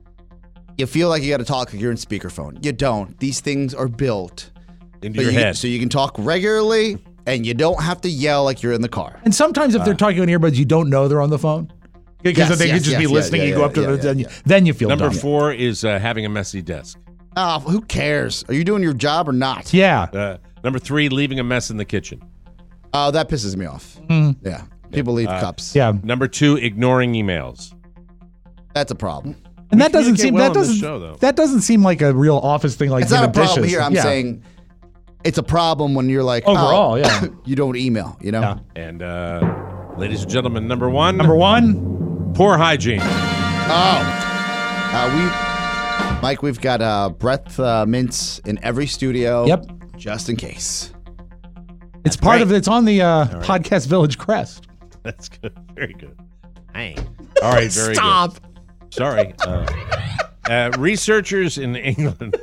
You feel like you got to talk like you're in speakerphone. You don't. These things are built Into so your you, head. so you can talk regularly, and you don't have to yell like you're in the car." And sometimes if they're talking on earbuds, you don't know they're on the phone because Yes, they yes, could just yes, be yeah, listening. yeah, you go yeah, up to yeah, the yeah, then, yeah. You, then you feel Number dumb. four is uh, having a messy desk. Oh, who cares? Are you doing your job or not? Yeah. Uh, number three, leaving a mess in the kitchen. Oh, that pisses me off. Mm. Yeah. People leave Uh, cups. Yeah. Number two, ignoring emails. That's a problem. And that doesn't communicate seem well that on this doesn't show, though. that doesn't seem like a real office thing. Like It's not a giving problem dishes. here. I'm Yeah. saying it's a problem when you're like, Overall, oh, yeah. you don't email, you know? Yeah. And uh, ladies and gentlemen, number one. Number one. Poor hygiene. Oh. Uh, we, Mike, we've got uh, breath uh, mints in every studio. Yep. Just in case. It's part great. of it's on the uh, Podcast Village crest. That's good. Very good. Hey. All right, very Stop. good. Sorry. Uh, uh, researchers in England.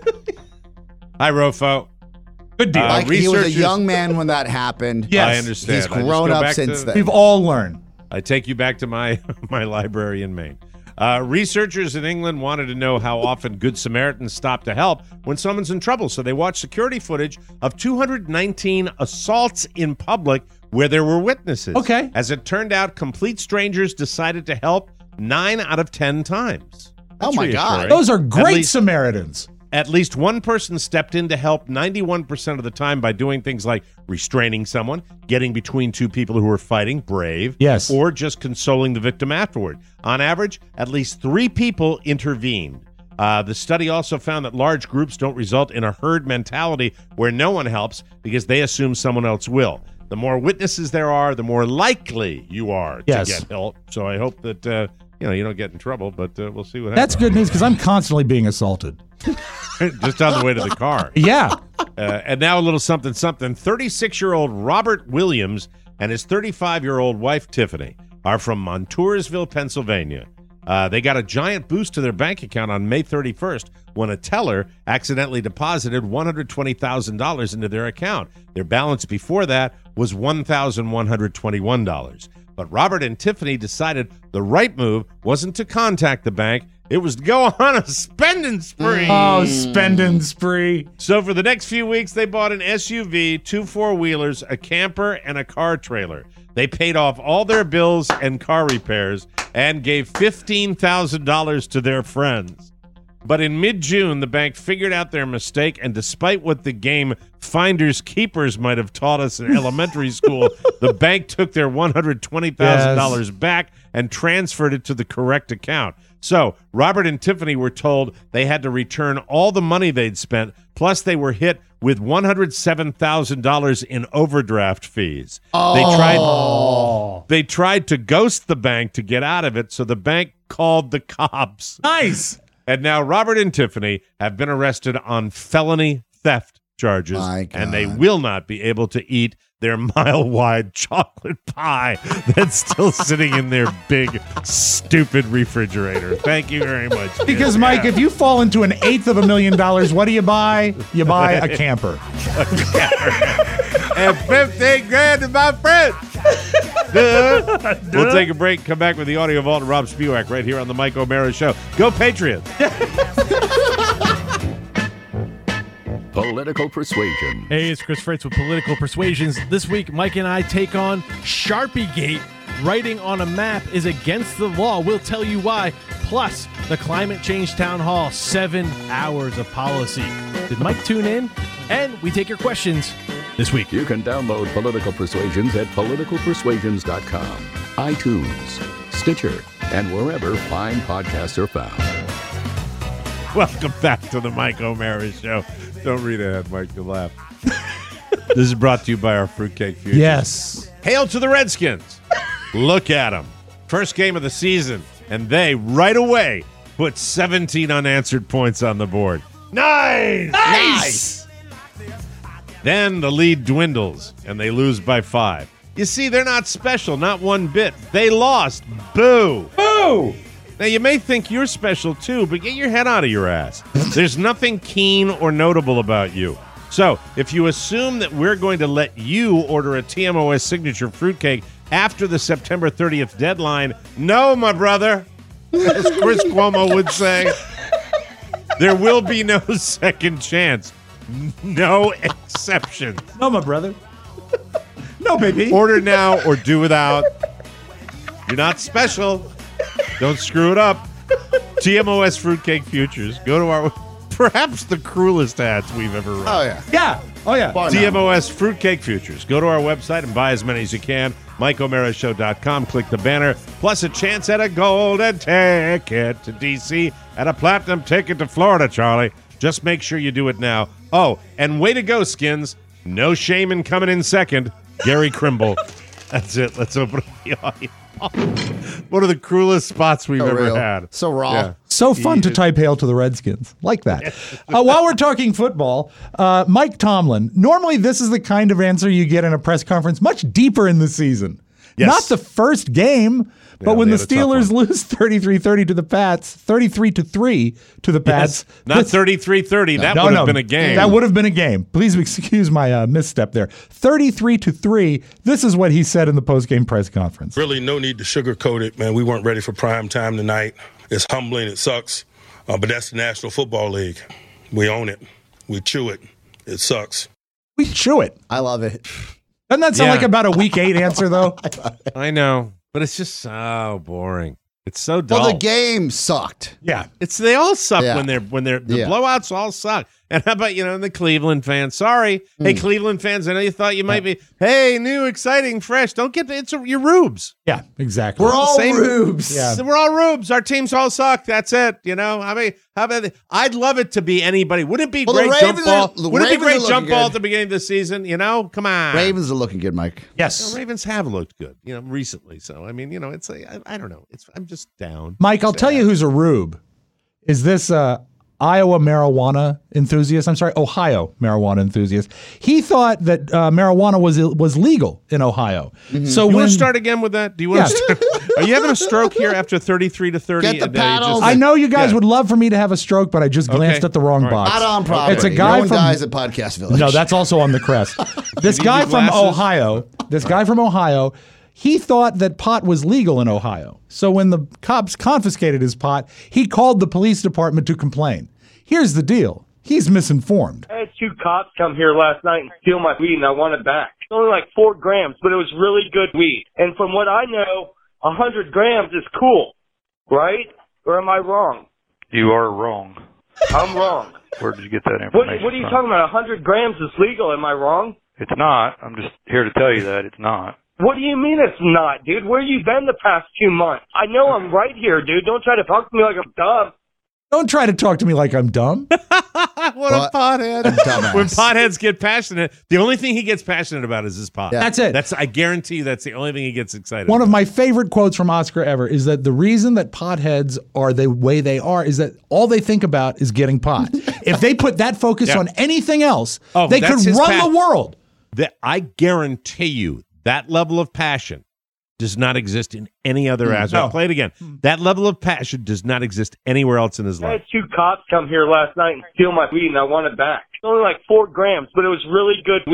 Hi, Rofo. Good deal. Uh, Mike, he was a researchers- young man when that happened. Yes. I understand. He's I just grown go up back since to- then. We've all learned. I take you back to my my library in Maine. Uh, researchers in England wanted to know how often Good Samaritans stop to help when someone's in trouble. So they watched security footage of two hundred nineteen assaults in public where there were witnesses. Okay. As it turned out, complete strangers decided to help nine out of ten times. Oh, That's my God. reassuring. Those are At great least- Samaritans. At least one person stepped in to help ninety-one percent of the time by doing things like restraining someone, getting between two people who were fighting, brave, Yes. or just consoling the victim afterward. On average, at least three people intervened. Uh, the study also found that large groups don't result in a herd mentality where no one helps because they assume someone else will. The more witnesses there are, the more likely you are Yes. to get help. So I hope that uh, you know you don't get in trouble, but uh, we'll see what That's happens. good news because I'm constantly being assaulted. Just on the way to the car. Yeah. Uh, and now a little something something. thirty-six-year-old Robert Williams and his thirty-five-year-old wife Tiffany are from Montoursville, Pennsylvania. Uh, they got a giant boost to their bank account on May thirty-first when a teller accidentally deposited one hundred twenty thousand dollars into their account. Their balance before that was one thousand one hundred twenty-one dollars. But Robert and Tiffany decided the right move wasn't to contact the bank. It was to go on a spending spree. Oh, spending spree. So for the next few weeks, they bought an S U V, two four-wheelers, a camper, and a car trailer. They paid off all their bills and car repairs and gave fifteen thousand dollars to their friends. But in mid-June, the bank figured out their mistake, and despite what the game Finders Keepers might have taught us in elementary school, the bank took their one hundred twenty thousand dollars Yes. back and transferred it to the correct account. So Robert and Tiffany were told they had to return all the money they'd spent, plus they were hit with one hundred seven thousand dollars in overdraft fees. Oh. They tried they tried to ghost the bank to get out of it, so the bank called the cops. Nice. And now Robert and Tiffany have been arrested on felony theft charges, My and they God. will not be able to eat their mile-wide chocolate pie that's still sitting in their big, stupid refrigerator. Thank you very much. Because, Jim. Mike, if you fall into an eighth of a million dollars, what do you buy? You buy a camper. and fifteen grand to my friend. Duh. We'll take a break. Come back with the audio vault and Rob Spewak right here on the Mike O'Mara Show. Go Patriots. Political Persuasion. Hey, it's Chris Fritz with Political Persuasions. This week, Mike and I take on Sharpiegate. Writing on a map is against the law. We'll tell you why. Plus, the Climate Change Town Hall, seven hours of policy. Did Mike tune in? And we take your questions this week. You can download Political Persuasions at political persuasions dot com, iTunes, Stitcher, and wherever fine podcasts are found. Welcome back to the Mike O'Mara Show. Don't read ahead, Mike. You'll laugh. This is brought to you by our Fruitcake Futures. Yes. Hail to the Redskins. Look at them. First game of the season, and they, right away, put seventeen unanswered points on the board. Nice! Nice! Then the lead dwindles, and they lose by five. You see, they're not special, not one bit. They lost. Boo! Boo! Now, you may think you're special, too, but get your head out of your ass. There's nothing keen or notable about you. So, if you assume that we're going to let you order a T M O S signature fruitcake after the September thirtieth deadline, no, my brother, as Chris Cuomo would say, there will be no second chance. No exception. No, my brother. No, baby. Order now or do without. You're not special. Don't screw it up. T M O S Fruitcake Futures. Go to our, perhaps the cruelest ads we've ever run. Oh, yeah. Yeah. Oh, yeah. T M O S Fruitcake Futures. Go to our website and buy as many as you can. Mike O'Mara Show dot com. Click the banner. Plus a chance at a golden ticket to D C and a platinum ticket to Florida, Charlie. Just make sure you do it now. Oh, and way to go, Skins. No shame in coming in second. Gary Krimble. That's it. Let's open up the audio. One of the cruelest spots we've So ever real. had. So raw. Yeah. So fun to type hail to the Redskins. Like that. Uh, while we're talking football, uh, Mike Tomlin, normally this is the kind of answer you get in a press conference much deeper in the season. Yes. Not the first game, but Yeah, when they the had a tough Steelers one. lose thirty-three thirty to the Pats, thirty-three to three to the Pats. Yes. Not thirty-three thirty. That No, would no, have been a game. That would have been a game. Please excuse my uh, misstep there. thirty-three to three. This is what he said in the post-game press conference. Really, no need to sugarcoat it, man. We weren't ready for prime time tonight. It's humbling. It sucks. Uh, but that's the National Football League. We own it. We chew it. It sucks. We chew it. I love it. Doesn't that sound Yeah. like about a week eight answer, though? I know, but it's just so boring. It's so dull. Well, the game sucked. Yeah. It's they all suck Yeah. when they're when they're the Yeah. blowouts all suck. And how about, you know, the Cleveland fans? Sorry. Hey, Cleveland fans, I know you thought you might be, hey, new, exciting, fresh. Don't get it's a, you're rubes. Yeah, exactly. We're all Same- rubes. Yeah. So we're all rubes. Our teams all suck. That's it. You know, I mean, how about it? I'd love it to be anybody. Wouldn't it be Well, the great jump Ravens ball? are- the Wouldn't it be Ravens are great jump looking ball good. at the beginning of the season? You know, come on. Ravens are looking good, Mike. Yes. The Ravens have looked good, you know, recently. So I mean, you know, it's like, I, I don't know. It's I'm just down. Mike, I'll tell you who's a rube. Is this uh, Iowa marijuana enthusiast? I'm sorry, Ohio marijuana enthusiast. He thought that uh, marijuana was was legal in Ohio. So Mm-hmm. You when want to start again with that? Do you want Yeah. to start? Are you having a stroke here after thirty-three to thirty? Get the And, uh, you just- paddles. I know you guys Yeah. would love for me to have a stroke, but I just glanced Okay. at the wrong All right. box. Not on property. It's a guy no one from dies at Podcast Village. No, that's also on the crest. This You guy need from glasses? Ohio, this guy from Ohio, he thought that pot was legal in Ohio. So when the cops confiscated his pot, he called the police department to complain. Here's the deal. He's misinformed. I had two cops come here last night and steal my weed, and I want it back. It's only like four grams, but it was really good weed. And from what I know, a hundred grams is cool, right? Or am I wrong? You are wrong. I'm wrong. Where did you get that What, information what are you from? talking about? A hundred grams is legal. Am I wrong? It's not. I'm just here to tell you that it's not. What do you mean it's not, dude? Where you been the past two months? I know I'm right here, dude. Don't try to talk to me like I'm dumb. Don't try to talk to me like I'm dumb. what Well, a pothead. a dumbass. When potheads get passionate, the only thing he gets passionate about is his pot. Yeah. That's it. That's I guarantee you that's the only thing he gets excited One about. of my favorite quotes from Oscar ever is that the reason that potheads are the way they are is that all they think about is getting pot. If they put that focus Yeah. on anything else, Oh, they that's could his run pa- the world. That I guarantee you that level of passion does not exist in any other aspect. no. I'll play it again. That level of passion does not exist anywhere else in his I life. had two cops come here last night and steal my weed, and I want it back. It's only like four grams, but it was really good weed.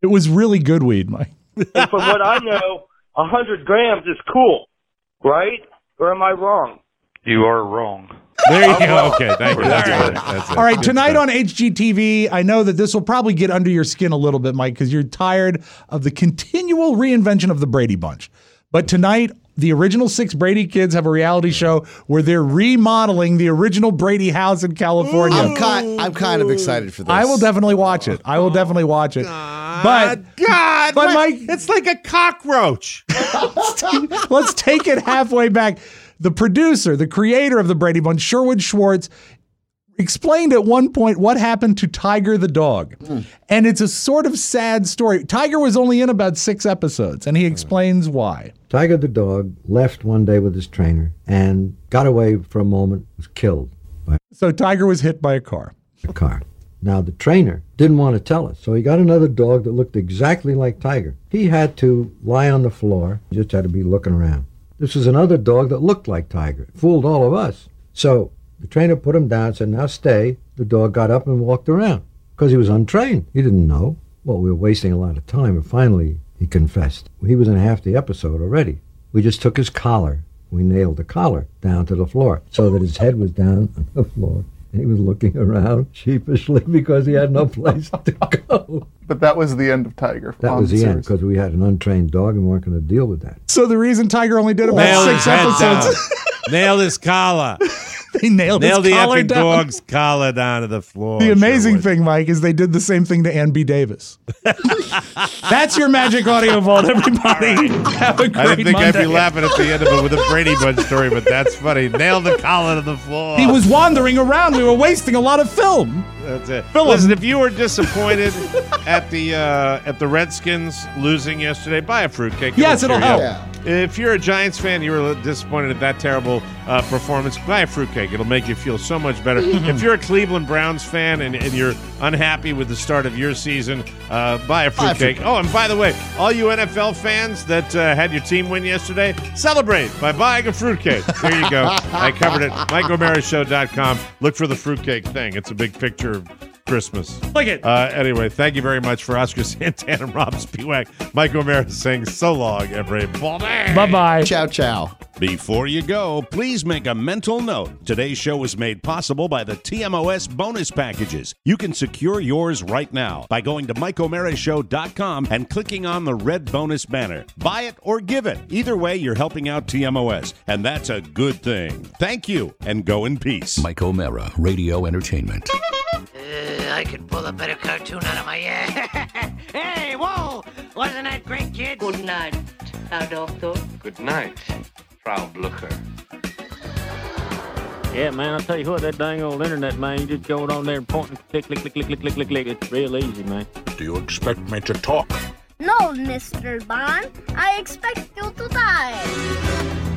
It was really good weed, Mike. And from what I know, one hundred grams is cool, right? Or am I wrong? You are wrong. There you go. Okay, thank you. That's it. That's it. All right, Good tonight stuff. on H G T V, I know that this will probably get under your skin a little bit, Mike, because you're tired of the continual reinvention of the Brady Bunch. But tonight, the original six Brady kids have a reality show where they're remodeling the original Brady house in California. I'm kind, I'm kind of excited for this. I will definitely watch it. I will definitely watch it. But God, but what? Mike, it's like a cockroach. let's take it halfway back. The producer, the creator of the Brady Bunch, Sherwood Schwartz, explained at one point what happened to Tiger the dog. Mm. And it's a sort of sad story. Tiger was only in about six episodes, and he explains why. Tiger the dog left one day with his trainer and got away for a moment, was killed by So Tiger was hit by a car. a car. Now, the trainer didn't want to tell us, so he got another dog that looked exactly like Tiger. He had to lie on the floor, he just had to be looking around. This was another dog that looked like Tiger. It fooled all of us. So the trainer put him down and said, now stay. The dog got up and walked around because he was untrained. He didn't know. Well, we were wasting a lot of time, and finally he confessed. He was in half the episode already. We just took his collar. We nailed the collar down to the floor so that his head was down on the floor. And he was looking around sheepishly because he had no place to go. But that was the end of Tiger. That was the end because we had an untrained dog and we weren't going to deal with that. So the reason Tiger only did about Nailed six his head episodes. down. Nailed his collar. They nailed, Nailed his the collar effing down. dog's collar down to the floor. The amazing Sherwood. thing, Mike, is they did the same thing to Ann B. Davis. That's your Magic Audio Vault, everybody. Have a great I didn't think Monday. I'd be laughing at the end of it with a Brady Bunch story, but that's funny. Nailed the collar to the floor. He was wandering around. We were wasting a lot of film. That's it. Phillip. Listen, if you were disappointed at the uh, at the Redskins losing yesterday, buy a fruitcake. Yes, it'll cheer you help. up. If you're a Giants fan, you were disappointed at that terrible uh, performance, buy a fruitcake. It'll make you feel so much better. If you're a Cleveland Browns fan and, and you're unhappy with the start of your season, uh, buy a fruitcake. Oh, and by the way, all you N F L fans that uh, had your team win yesterday, celebrate by buying a fruitcake. There you go. I covered it. Mike O'Mara Show dot com. Look for the fruitcake thing. It's a big picture of Christmas. Like it. Uh, anyway, thank you very much for Oscar Santana and Rob Spiewak. Mike O'Mara saying so long, everybody. Bye-bye. Ciao, ciao. Before you go, please make a mental note. Today's show is made possible by the T M O S bonus packages. You can secure yours right now by going to Mike O'Mara Show dot com and clicking on the red bonus banner. Buy it or give it. Either way, you're helping out T M O S, and that's a good thing. Thank you, and go in peace. Mike O'Mara, Radio Entertainment. Uh, I could pull a better cartoon out of my ass. Hey, whoa! Wasn't that great, kid? Good night, Herr Doctor. Good night, Frau Blucher. Yeah, man, I'll tell you what, that dang old internet, man, you just go on there and point and click, click, click, click, click, click, click, click. It's real easy, man. Do you expect me to talk? No, Mister Bond. I expect you to die.